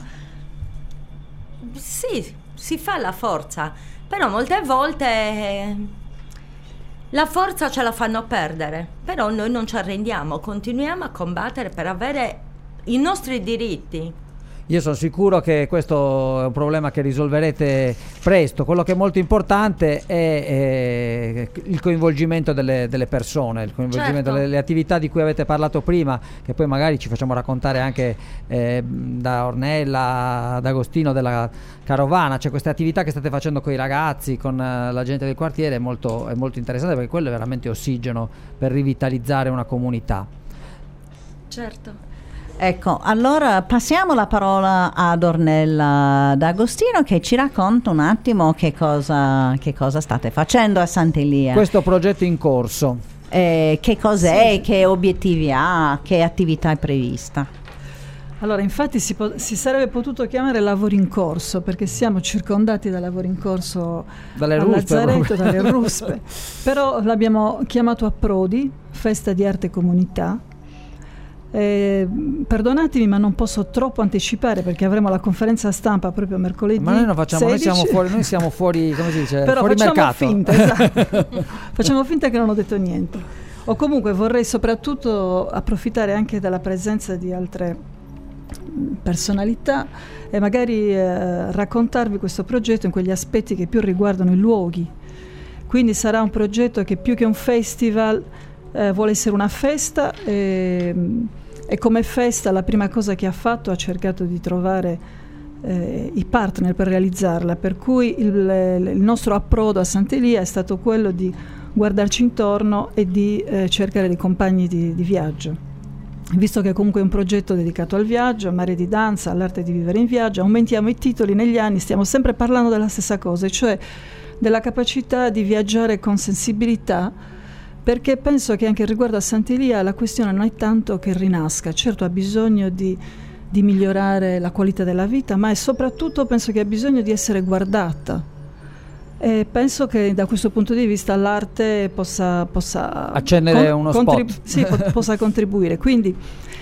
Sì, si fa la forza, però molte volte eh, la forza ce la fanno perdere, però noi non ci arrendiamo, continuiamo a combattere per avere i nostri diritti. Io sono sicuro che questo è un problema che risolverete presto. Quello che è molto importante è, è il coinvolgimento delle, delle persone, il coinvolgimento Certo. delle attività di cui avete parlato prima, che poi magari ci facciamo raccontare anche eh, da Ornella, ad Agostino della Carovana. C'è queste attività che state facendo con i ragazzi, con eh, la gente del quartiere, è molto, è molto interessante, perché quello è veramente ossigeno per rivitalizzare una comunità. Certo. Ecco, allora passiamo la parola ad Ornella D'Agostino che ci racconta un attimo che cosa, che cosa state facendo a Sant'Elia. Questo progetto in corso. Eh, che cos'è, Sì. che obiettivi ha, che attività è prevista? Allora, infatti si, po- si sarebbe potuto chiamare lavori in corso, perché siamo circondati da lavori in corso Dalle a ruspe, Lazzaretto, proprio. dalle ruspe. Però l'abbiamo chiamato a Prodi, Festa di Arte e Comunità. Eh, perdonatemi, ma non posso troppo anticipare perché avremo la conferenza stampa proprio mercoledì. Ma noi non facciamo, noi sedici. siamo fuori, noi siamo fuori, come si dice, Però fuori facciamo mercato. finta, esatto. Facciamo finta che non ho detto niente. O comunque vorrei soprattutto approfittare anche della presenza di altre personalità e magari eh, raccontarvi questo progetto in quegli aspetti che più riguardano i luoghi. Quindi sarà un progetto che più che un festival eh, vuole essere una festa e, e come festa la prima cosa che ha fatto ha cercato di trovare eh, i partner per realizzarla, per cui il, il nostro approdo a Sant'Elia è stato quello di guardarci intorno e di eh, cercare dei compagni di, di viaggio. Visto che comunque è un progetto dedicato al viaggio, a Mare di Danza, all'arte di vivere in viaggio, aumentiamo i titoli negli anni, stiamo sempre parlando della stessa cosa, cioè della capacità di viaggiare con sensibilità, perché penso che anche riguardo a Sant'Elia la questione non è tanto che rinasca, certo ha bisogno di, di migliorare la qualità della vita, ma è soprattutto penso che ha bisogno di essere guardata. E penso che da questo punto di vista l'arte possa, possa accendere uno contrib- spot. sì, po- possa contribuire. Quindi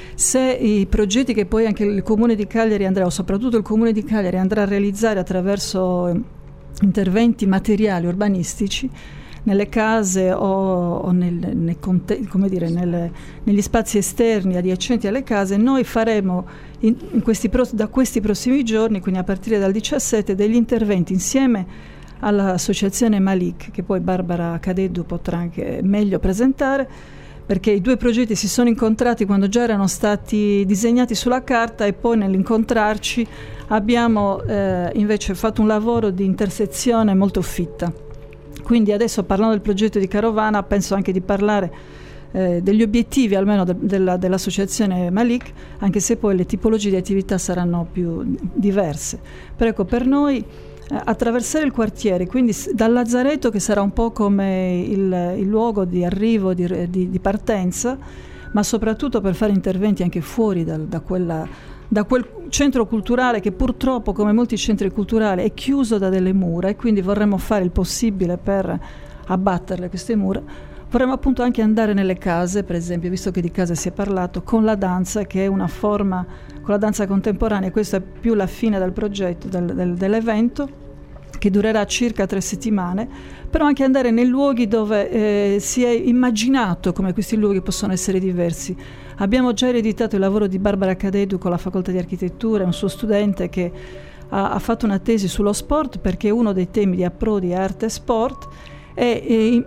se i progetti che poi anche il Comune di Cagliari andrà, o soprattutto il Comune di Cagliari andrà a realizzare attraverso eh, interventi materiali urbanistici nelle case o, o nel, nel conte- come dire, nelle, negli spazi esterni adiacenti alle case, noi faremo in, in questi pro- da questi prossimi giorni, quindi a partire dal diciassette, degli interventi insieme all'associazione Malik, che poi Barbara Cadeddu potrà anche meglio presentare, perché i due progetti si sono incontrati quando già erano stati disegnati sulla carta e poi nell'incontrarci abbiamo eh, invece fatto un lavoro di intersezione molto fitta. Quindi adesso, parlando del progetto di Carovana, penso anche di parlare eh, degli obiettivi almeno de- della, dell'associazione Malik, anche se poi le tipologie di attività saranno più diverse. Però ecco, per noi attraversare il quartiere, quindi dal Lazzaretto, che sarà un po' come il, il luogo di arrivo, di, di, di partenza, ma soprattutto per fare interventi anche fuori dal, da, quella, da quel centro culturale che purtroppo, come molti centri culturali, è chiuso da delle mura, e quindi vorremmo fare il possibile per abbatterle queste mura. Vorremmo appunto anche andare nelle case, per esempio, visto che di case si è parlato, con la danza, che è una forma, con la danza contemporanea. Questa è più la fine del progetto, del, del, dell'evento, che durerà circa tre settimane, però anche andare nei luoghi dove eh, si è immaginato come questi luoghi possono essere diversi. Abbiamo già ereditato il lavoro di Barbara Cadeddu con la Facoltà di Architettura, un suo studente che ha, ha fatto una tesi sullo sport, perché uno dei temi di approdi è arte e sport, e,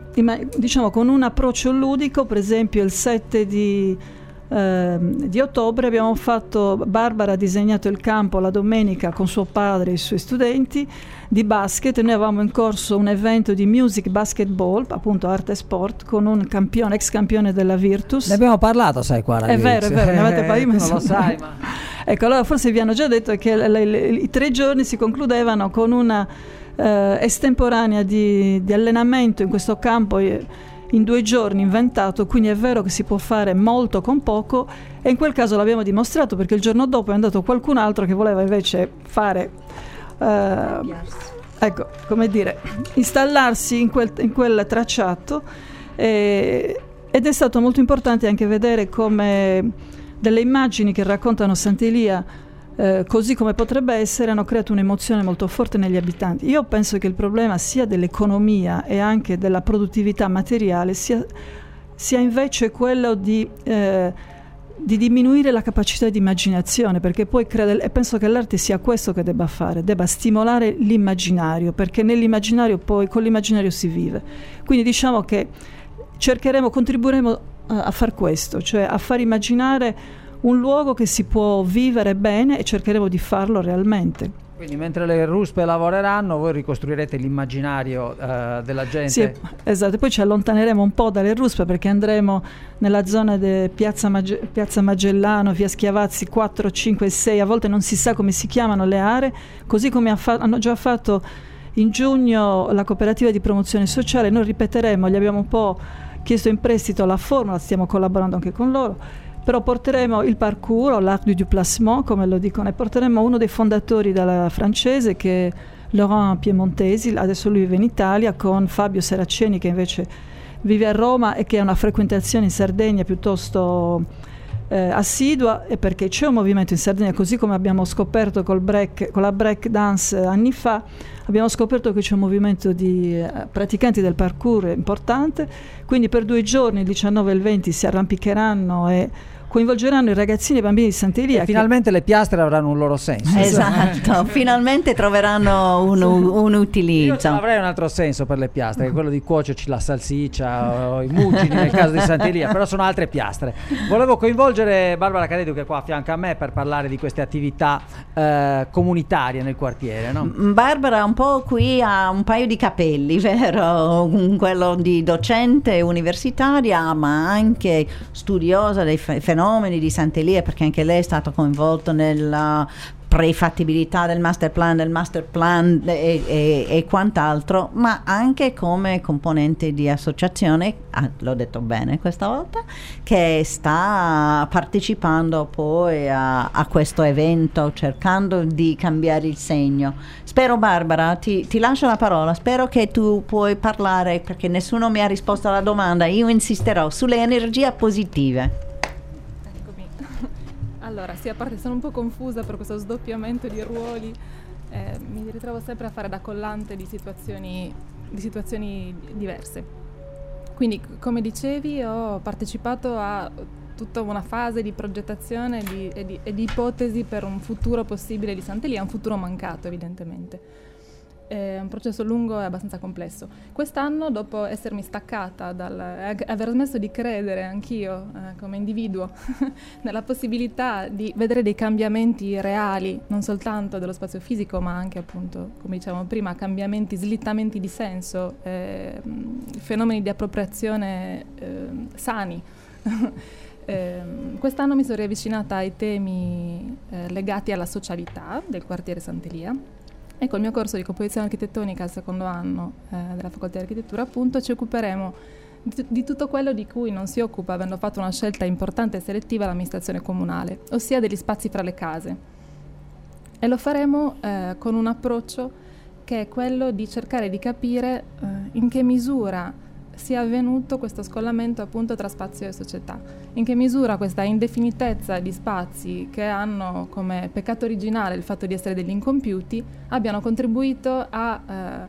e diciamo con un approccio ludico. Per esempio il sette di, eh, di ottobre abbiamo fatto, Barbara ha disegnato il campo la domenica con suo padre e i suoi studenti di basket, e noi avevamo in corso un evento di music basketball, appunto arte e sport, con un campione, ex campione della Virtus. Ne abbiamo parlato, sai, qua. È vero, è vero, ne avete parlato, non lo sai, ma... Ecco, allora forse vi hanno già detto che le, le, le, i tre giorni si concludevano con una eh, estemporanea di, di allenamento in questo campo eh, in due giorni inventato, quindi è vero che si può fare molto con poco, e in quel caso l'abbiamo dimostrato, perché il giorno dopo è andato qualcun altro che voleva invece fare Uh, ecco, come dire, installarsi in quel, in quel tracciato, eh, ed è stato molto importante anche vedere come delle immagini che raccontano Sant'Elia eh, così come potrebbe essere hanno creato un'emozione molto forte negli abitanti. Io penso che il problema sia dell'economia e anche della produttività materiale sia, sia invece quello di eh, di diminuire la capacità di immaginazione, perché poi credo, e penso che l'arte sia questo che debba fare, debba stimolare l'immaginario, perché nell'immaginario poi, con l'immaginario si vive. Quindi diciamo che cercheremo, contribuiremo uh, a far questo, cioè a far immaginare un luogo che si può vivere bene, e cercheremo di farlo realmente. Quindi mentre le ruspe lavoreranno, voi ricostruirete l'immaginario uh, della gente. Sì, esatto, poi ci allontaneremo un po' dalle ruspe perché andremo nella zona di Piazza, Magge- Piazza Magellano, via Schiavazzi quattro, cinque e sei, a volte non si sa come si chiamano le aree, così come ha fa- hanno già fatto in giugno la cooperativa di promozione sociale. Noi ripeteremo, gli abbiamo un po' chiesto in prestito la formula, stiamo collaborando anche con loro, però porteremo il parcours, l'art du déplacement come lo dicono, e porteremo uno dei fondatori della francese che è Laurent Piemontesi, adesso lui vive in Italia, con Fabio Seraceni che invece vive a Roma e che ha una frequentazione in Sardegna piuttosto eh, assidua, e perché c'è un movimento in Sardegna, così come abbiamo scoperto col break, con la break dance anni fa, abbiamo scoperto che c'è un movimento di eh, praticanti del parkour importante, quindi per due giorni, il diciannove e il venti, si arrampicheranno e coinvolgeranno i ragazzini e i bambini di Sant'Elia. E finalmente che... le piastre avranno un loro senso. Esatto, finalmente troveranno un, un utilizzo. Io ce l'avrei un altro senso per le piastre, che è quello di cuocerci la salsiccia o i mugini nel caso di Sant'Elia, però sono altre piastre. Volevo coinvolgere Barbara Cadedu, che è qua a fianco a me, per parlare di queste attività eh, comunitarie nel quartiere, no? Barbara un po' qui ha un paio di capelli, vero? Quello di docente universitaria, ma anche studiosa dei fenomeni di Sant'Elia, perché anche lei è stato coinvolto nella prefattibilità del master plan, del master plan e, e, e quant'altro, ma anche come componente di associazione, ah, l'ho detto bene questa volta, che sta partecipando poi a, a questo evento, cercando di cambiare il segno. Spero, Barbara, ti, ti lascio la parola, spero che tu puoi parlare, perché nessuno mi ha risposto alla domanda, io insisterò sulle energie positive. Allora, sì, a parte sono un po' confusa per questo sdoppiamento di ruoli, eh, mi ritrovo sempre a fare da collante di situazioni, di situazioni diverse. Quindi, come dicevi, ho partecipato a tutta una fase di progettazione di, e, di, e di ipotesi per un futuro possibile di Sant'Elia, un futuro mancato evidentemente. È un processo lungo e abbastanza complesso. Quest'anno, dopo essermi staccata, dal, eh, aver smesso di credere anch'io eh, come individuo nella possibilità di vedere dei cambiamenti reali, non soltanto dello spazio fisico, ma anche, appunto, come dicevamo prima, cambiamenti, slittamenti di senso, eh, fenomeni di appropriazione eh, sani. eh, quest'anno mi sono riavvicinata ai temi eh, legati alla socialità del quartiere Sant'Elia. E col mio corso di composizione architettonica al secondo anno eh, della facoltà di architettura, appunto, ci occuperemo di, di tutto quello di cui non si occupa, avendo fatto una scelta importante e selettiva, l'amministrazione comunale, ossia degli spazi fra le case. E lo faremo eh, con un approccio che è quello di cercare di capire eh, in che misura sia avvenuto questo scollamento, appunto, tra spazio e società, in che misura questa indefinitezza di spazi, che hanno come peccato originale il fatto di essere degli incompiuti, abbiano contribuito a eh,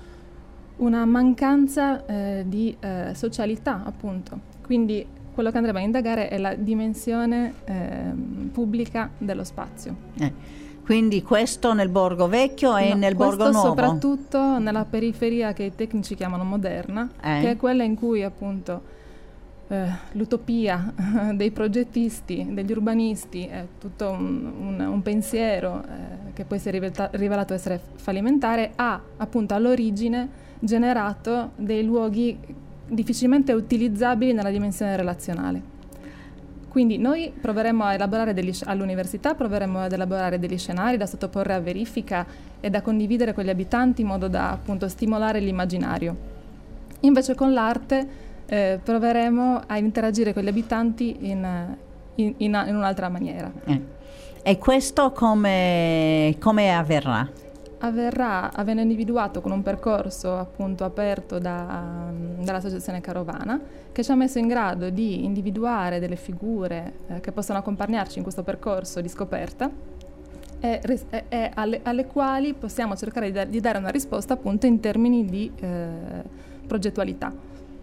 una mancanza eh, di eh, socialità, appunto. Quindi quello che andremo a indagare è la dimensione eh, pubblica dello spazio. Eh. Quindi questo nel Borgo Vecchio e no, nel Borgo Nuovo? Soprattutto nella periferia che i tecnici chiamano moderna, eh. che è quella in cui, appunto, eh, l'utopia dei progettisti, degli urbanisti, è tutto un, un, un pensiero eh, che poi si è rivela- rivelato essere fallimentare, ha, appunto, all'origine generato dei luoghi difficilmente utilizzabili nella dimensione relazionale. Quindi noi proveremo a elaborare degli, all'università proveremo ad elaborare degli scenari da sottoporre a verifica e da condividere con gli abitanti in modo da, appunto, stimolare l'immaginario. Invece con l'arte eh, proveremo a interagire con gli abitanti in, in, in, in un'altra maniera. Eh. E questo come, come avverrà? Avverrà avendo individuato con un percorso, appunto, aperto da, dall'associazione Carovana, che ci ha messo in grado di individuare delle figure eh, che possono accompagnarci in questo percorso di scoperta e, e, e alle, alle quali possiamo cercare di, da, di dare una risposta, appunto, in termini di eh, progettualità.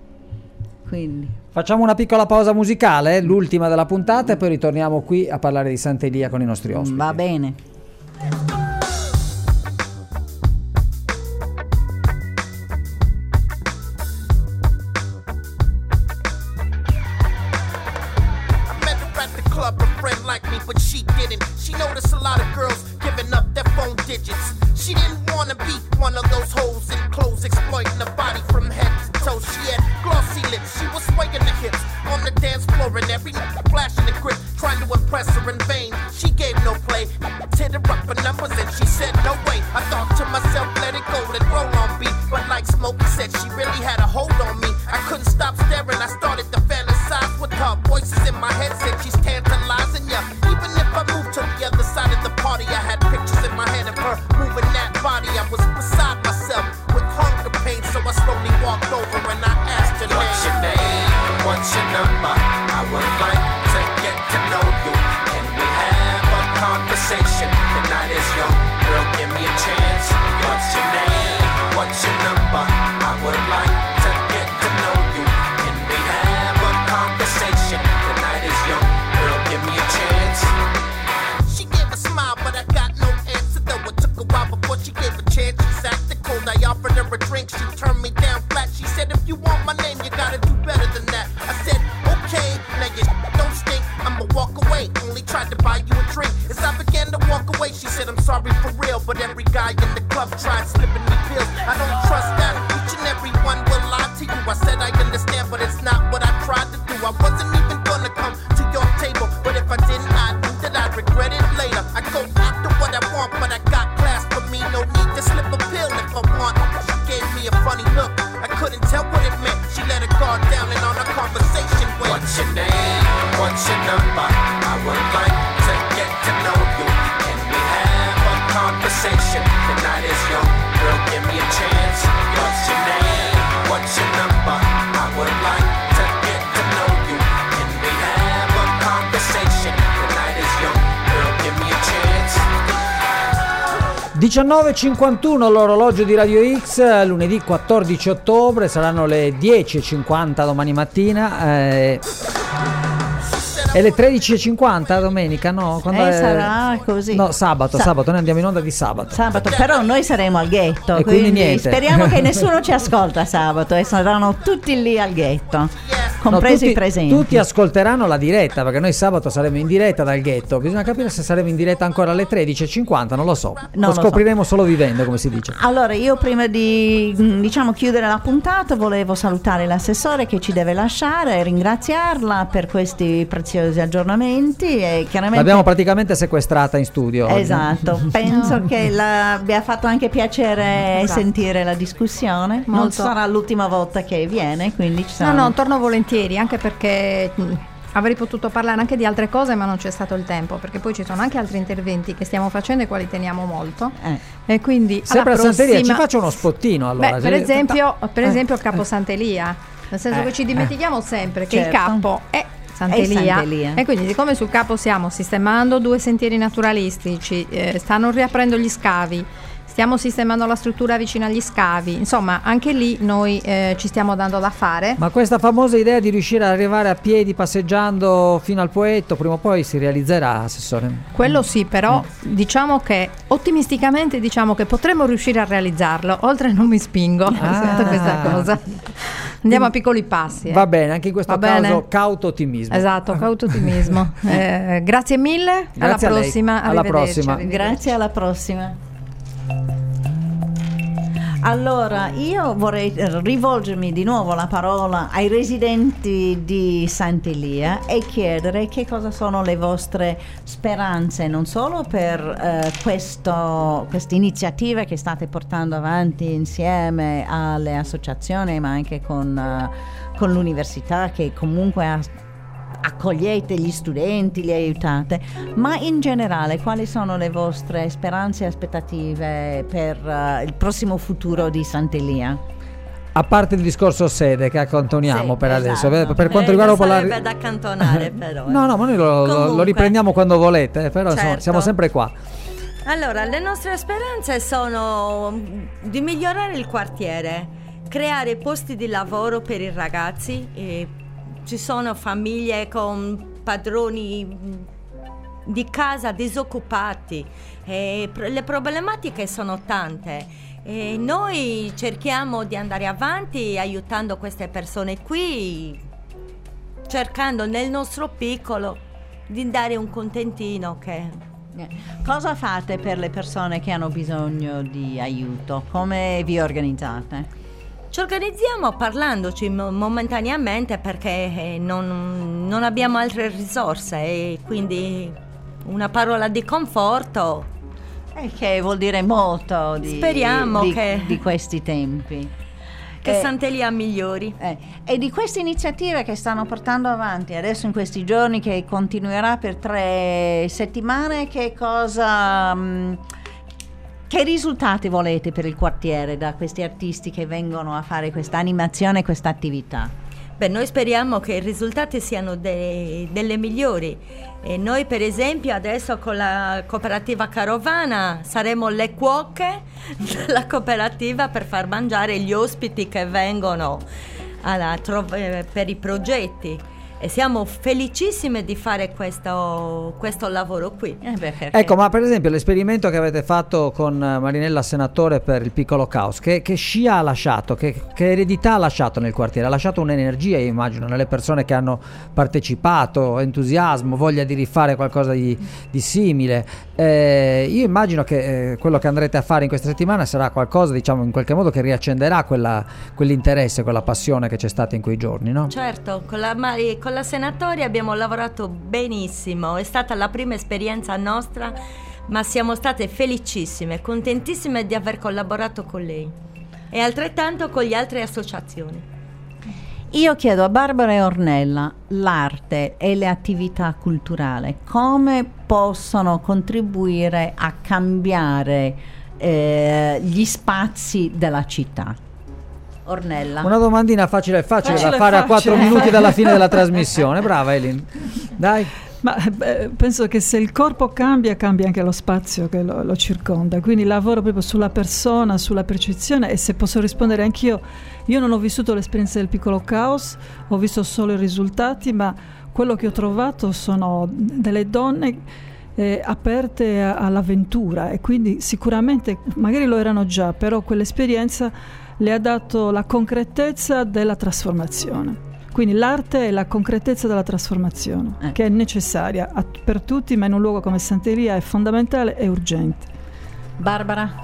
Quindi facciamo una piccola pausa musicale, l'ultima della puntata, e poi ritorniamo qui a parlare di Sant'Elia con i nostri ospiti. Va bene. But she didn't. She noticed a lot of girls giving up their phone digits. She didn't wanna be one of those hoes in clothes exploiting the body from head to toe. She had glossy lips, she was swaying the hips on the dance floor and every night flashing the grip, trying to impress her in vain. She gave no play, hit her up for numbers and she said no way. I thought to myself, let it go, let roll on beat. But like Smokey said, she really had a hold on me. I couldn't stop staring, I started to fantasize with her. Voices in my head said she's tantalizing ya. Even if I moved to the other side of the party, I had pictures in my head of her moving that body. I was beside myself with hunger pain, so I slowly walked over and I asked her, what's your name? What's your number? I would like to get to know you. Can we have a conversation? The night is young, girl, give me a chance. What's your name? What's your number? I would like to get to know you. Can we have a conversation? The night is young, girl, give me a chance. She gave a smile, but I got no answer though. It took a while before she gave a chance. She's acting cold, I offered her a drink. She turned me down flat. She said, if you want my name, you gotta do better than that. I said, okay, now you don't stink. I'ma walk away, only tried to buy you a drink. As I began to walk away, she said, I'm sorry for real, but every guy in the club tried slipping me pills. I don't trust that, each and every one will lie to you. I said I understand, but it's not what I tried to do. I wasn't even gonna come to your table, but if I didn't, I knew that I'd regret it later. I go after what I want, but I got class for me, no need to slip a pill if I want. She gave me a funny look, I couldn't tell what it meant. She let her guard down and on a conversation went, what's your name? What's your number? I would like to get to know you. Can we have a conversation? The night is young, girl, give me a chance. What's your name? What's your number? I would like to get to know you. Can we have a conversation? The night is young, girl, give me a chance. diciannove e cinquantuno l'orologio di Radio X, lunedì quattordici ottobre, saranno le dieci e cinquanta domani mattina. Eh, e le tredici e cinquanta domenica, no? Quando Eh, è- sarà così. No, sabato, Sa- sabato, noi andiamo in onda di sabato. Sabato, però noi saremo al ghetto, E quindi quindi, niente. speriamo che nessuno ci ascolta sabato e saranno tutti lì al ghetto, No, compresi tutti, i presenti. tutti ascolteranno la diretta, perché noi sabato saremo in diretta dal ghetto. Bisogna capire se saremo in diretta ancora alle tredici e cinquanta, non lo so. Non lo lo scopriremo solo vivendo, come si dice. Allora, io prima di mh, diciamo chiudere la puntata volevo salutare l'assessore che ci deve lasciare e ringraziarla per questi preziosi aggiornamenti e chiaramente L'abbiamo praticamente sequestrata in studio oggi. Esatto, penso che la- abbia fatto anche piacere Esatto. sentire la discussione. Non Molto. sarà l'ultima volta che viene, quindi ci No, saranno... no, torno volentieri, anche perché mh, avrei potuto parlare anche di altre cose, ma non c'è stato il tempo, perché poi ci sono anche altri interventi che stiamo facendo e quali teniamo molto. Eh. E quindi Sempre a alla Santeria, ci prossima- faccia uno spottino allora. Beh, per Se- esempio, per Eh. esempio il capo Sant'Elia, nel senso Eh, che ci dimentichiamo sempre che certo. il capo è Sant'Elia, Sant'Elia. e quindi siccome sul capo stiamo sistemando due sentieri naturalistici, eh, stanno riaprendo gli scavi, stiamo sistemando la struttura vicino agli scavi, insomma anche lì noi eh, ci stiamo dando da fare. Ma questa famosa idea di riuscire ad arrivare a piedi passeggiando fino al Poetto prima o poi si realizzerà, assessore? Quello sì, però diciamo che ottimisticamente diciamo che potremmo riuscire a realizzarlo, oltre non mi spingo Ah. su questa cosa. Andiamo a piccoli passi. eh. Va bene, anche in questo Va bene? caso cauto ottimismo. Esatto, cauto ottimismo. Eh, grazie mille, Grazie alla a lei. prossima. Alla arrivederci, prossima. arrivederci. Grazie, alla prossima. Allora, io vorrei eh, rivolgermi di nuovo la parola ai residenti di Sant'Elia e chiedere che cosa sono le vostre speranze, non solo per eh, questo, queste iniziative che state portando avanti insieme alle associazioni, ma anche con, eh, con l'università che comunque ha accogliete gli studenti, li aiutate, ma in generale quali sono le vostre speranze e aspettative per uh, il prossimo futuro di Sant'Elia? A parte il discorso sede che accantoniamo Sì, per esatto. adesso, per, per quanto Eh, riguarda non la... sarebbe da accantonare però. eh. No, no, ma noi lo, lo- lo Comunque. riprendiamo quando volete, eh, però insomma, Certo. siamo sempre qua. Allora, le nostre speranze sono di migliorare il quartiere, creare posti di lavoro per i ragazzi. E ci sono famiglie con padroni di casa disoccupati. E pro- le problematiche sono tante. E noi cerchiamo di andare avanti aiutando queste persone qui, cercando nel nostro piccolo di dare un contentino che Cosa fate per le persone che hanno bisogno di aiuto? Come vi organizzate? Ci organizziamo parlandoci mo- momentaneamente perché eh, non, non abbiamo altre risorse e quindi una parola di conforto. E che vuol dire molto di, Speriamo di, che, di questi tempi. Che Eh, Sant'Elia migliori. Eh, e di queste iniziative che stanno portando avanti adesso in questi giorni, che continuerà per tre settimane, che cosa, mh, che risultati volete per il quartiere da questi artisti che vengono a fare questa animazione, questa attività? Beh, noi speriamo che i risultati siano de- delle migliori. E noi per esempio adesso con la cooperativa Carovana saremo le cuoche della cooperativa per far mangiare gli ospiti che vengono alla, tro- eh, per i progetti. E siamo felicissime di fare questo, questo lavoro qui. Eh beh, Ecco, ma per esempio l'esperimento che avete fatto con Marinella Senatore per il Piccolo Caos, che, che scia ha lasciato, che, che eredità ha lasciato nel quartiere? Ha lasciato un'energia, io immagino, nelle persone che hanno partecipato, entusiasmo, voglia di rifare qualcosa di, di simile. Eh, io immagino che eh, quello che andrete a fare in questa settimana sarà qualcosa, diciamo, in qualche modo che riaccenderà quella, quell'interesse, quella passione che c'è stata in quei giorni, no? Certo, con la, Mari- con la Senatoria abbiamo lavorato benissimo, è stata la prima esperienza nostra, ma siamo state felicissime, contentissime di aver collaborato con lei e altrettanto con le altre associazioni. Io chiedo a Barbara e Ornella, l'arte e le attività culturali come possono contribuire a cambiare eh, gli spazi della città? Ornella. Una domandina facile facile, Facile, da fare a facile. quattro minuti dalla fine della trasmissione. Brava Elin, dai. Ma beh, penso che se il corpo cambia, cambia anche lo spazio che lo, lo circonda, quindi lavoro proprio sulla persona, sulla percezione. E se posso rispondere anch'io, io non ho vissuto l'esperienza del Piccolo Caos, ho visto solo i risultati, ma quello che ho trovato sono delle donne eh, aperte a, all'avventura, e quindi sicuramente magari lo erano già, però quell'esperienza le ha dato la concretezza della trasformazione. Quindi l'arte è la concretezza della trasformazione, eh. che è necessaria a, per tutti, ma in un luogo come Sant'Elia è fondamentale e urgente. Barbara?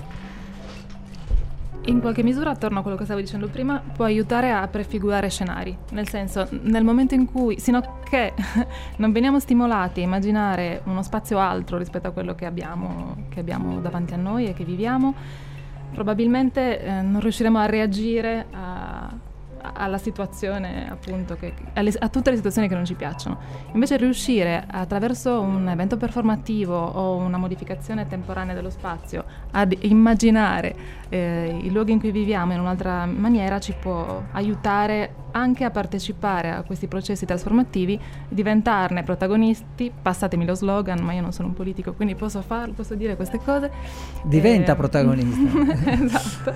In qualche misura, attorno a quello che stavo dicendo prima, può aiutare a prefigurare scenari. Nel senso, nel momento in cui, sino che non veniamo stimolati a immaginare uno spazio altro rispetto a quello che abbiamo, che abbiamo davanti a noi e che viviamo, probabilmente eh, non riusciremo a reagire a, a, alla situazione, appunto, che, alle, a tutte le situazioni che non ci piacciono. Invece riuscire attraverso un evento performativo o una modificazione temporanea dello spazio ad immaginare eh, i luoghi in cui viviamo in un'altra maniera ci può aiutare anche a partecipare a questi processi trasformativi, diventarne protagonisti. Passatemi lo slogan, ma io non sono un politico, quindi posso farlo, posso dire queste cose. Diventa Eh, protagonista. Esatto.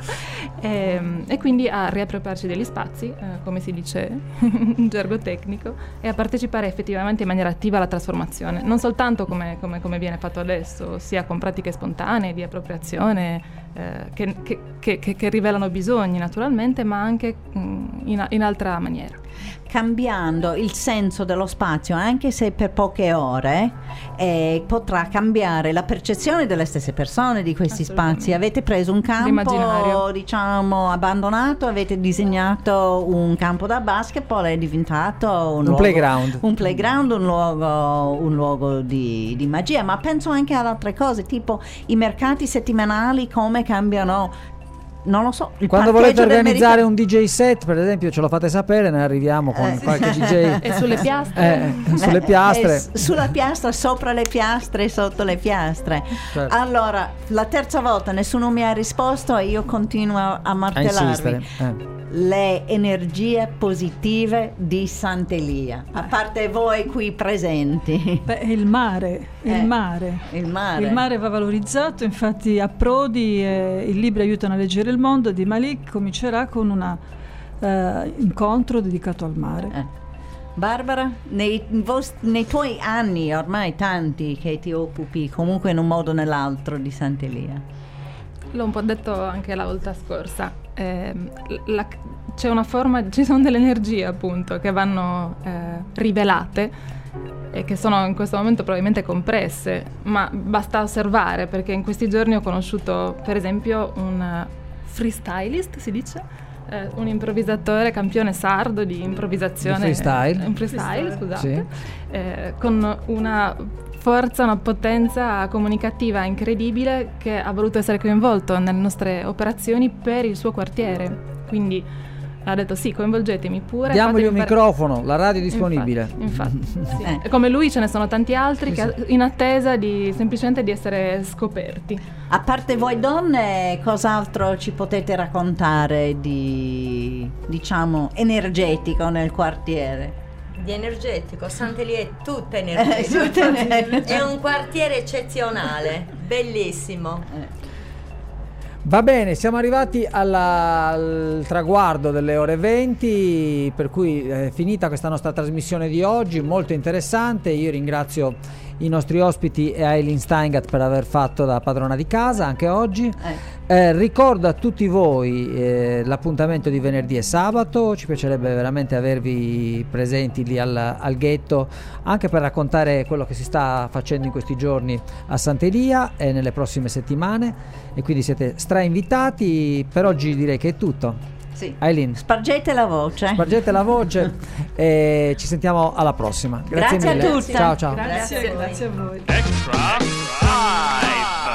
E, e quindi a riappropriarci degli spazi, eh, come si dice in gergo tecnico, e a partecipare effettivamente in maniera attiva alla trasformazione, non soltanto come, come, come viene fatto adesso, sia con pratiche spontanee di appropriazione eh, che, che, che, che rivelano bisogni naturalmente, ma anche mh, in, in altra maniera. Cambiando il senso dello spazio, anche se per poche ore, eh, potrà cambiare la percezione delle stesse persone di questi spazi. Avete preso un campo, L'immaginario. diciamo, abbandonato, avete disegnato un campo da basketball, è diventato un, Un luogo, playground. un playground, un luogo, un luogo di, di magia. Ma penso anche ad altre cose, tipo i mercati settimanali, come cambiano. Non lo so, il Quando volete parcheggio del organizzare merito- un D J set, per esempio, ce lo fate sapere, ne arriviamo con Eh. qualche D J. E sulle piastre? Eh, sulle piastre. Eh, s- sulla piastra, sopra le piastre, sotto le piastre. Certo. Allora, la terza volta nessuno mi ha risposto e io continuo a, a A martellarvi. insistere. Eh. Le energie positive di Sant'Elia, a parte voi qui presenti. Beh, è il mare, è Eh, il mare. Il mare. Il mare va valorizzato, infatti a Prodi eh, i libri aiutano a leggere il mondo di Malik comincerà con un eh, incontro dedicato al mare. Eh. Barbara, nei, vos- nei tuoi anni, ormai tanti, che ti occupi comunque in un modo o nell'altro di Sant'Elia. L'ho un po' detto anche la volta scorsa. Eh, la- c'è una forma, ci sono delle energie appunto che vanno eh, rivelate e che sono in questo momento probabilmente compresse, ma basta osservare, perché in questi giorni ho conosciuto per esempio un freestylist, si dice? Eh, un improvvisatore campione sardo di improvvisazione, Di freestyle. un freestyle, scusate, Sì. eh, con una forza, una potenza comunicativa incredibile, che ha voluto essere coinvolto nelle nostre operazioni per il suo quartiere. Quindi ha detto sì, coinvolgetemi pure. Diamogli un fatemi fare- microfono, la radio è disponibile. Infatti, infatti, sì. Eh. E come lui ce ne sono tanti altri Sì, che sì. in attesa di semplicemente di essere scoperti. A parte voi donne, cos'altro ci potete raccontare di, diciamo, energetico nel quartiere? Di energetico, Sant'Elia è tutta energetica. Eh, tutta energetica. È un quartiere eccezionale, bellissimo. Va bene, siamo arrivati alla- al traguardo delle ore venti, per cui è finita questa nostra trasmissione di oggi, molto interessante. Io ringrazio i nostri ospiti e Eileen Steingat per aver fatto da padrona di casa anche oggi. Eh, ricordo a tutti voi eh, l'appuntamento di venerdì e sabato, ci piacerebbe veramente avervi presenti lì al, al ghetto, anche per raccontare quello che si sta facendo in questi giorni a Sant'Elia e nelle prossime settimane, e quindi siete strainvitati. Per oggi direi che è tutto. Sì. Eileen, Spargete la voce. spargete la voce e ci sentiamo alla prossima. Grazie, Grazie a mille. tutti. Ciao ciao. Grazie, grazie a voi. Extra Live.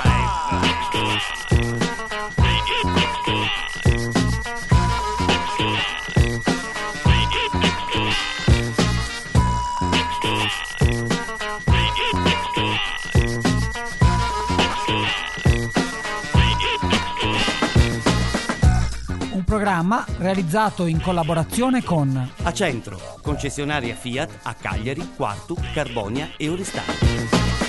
Un programma realizzato in collaborazione con A Centro, concessionaria Fiat a Cagliari, Quartu, Carbonia e Oristano.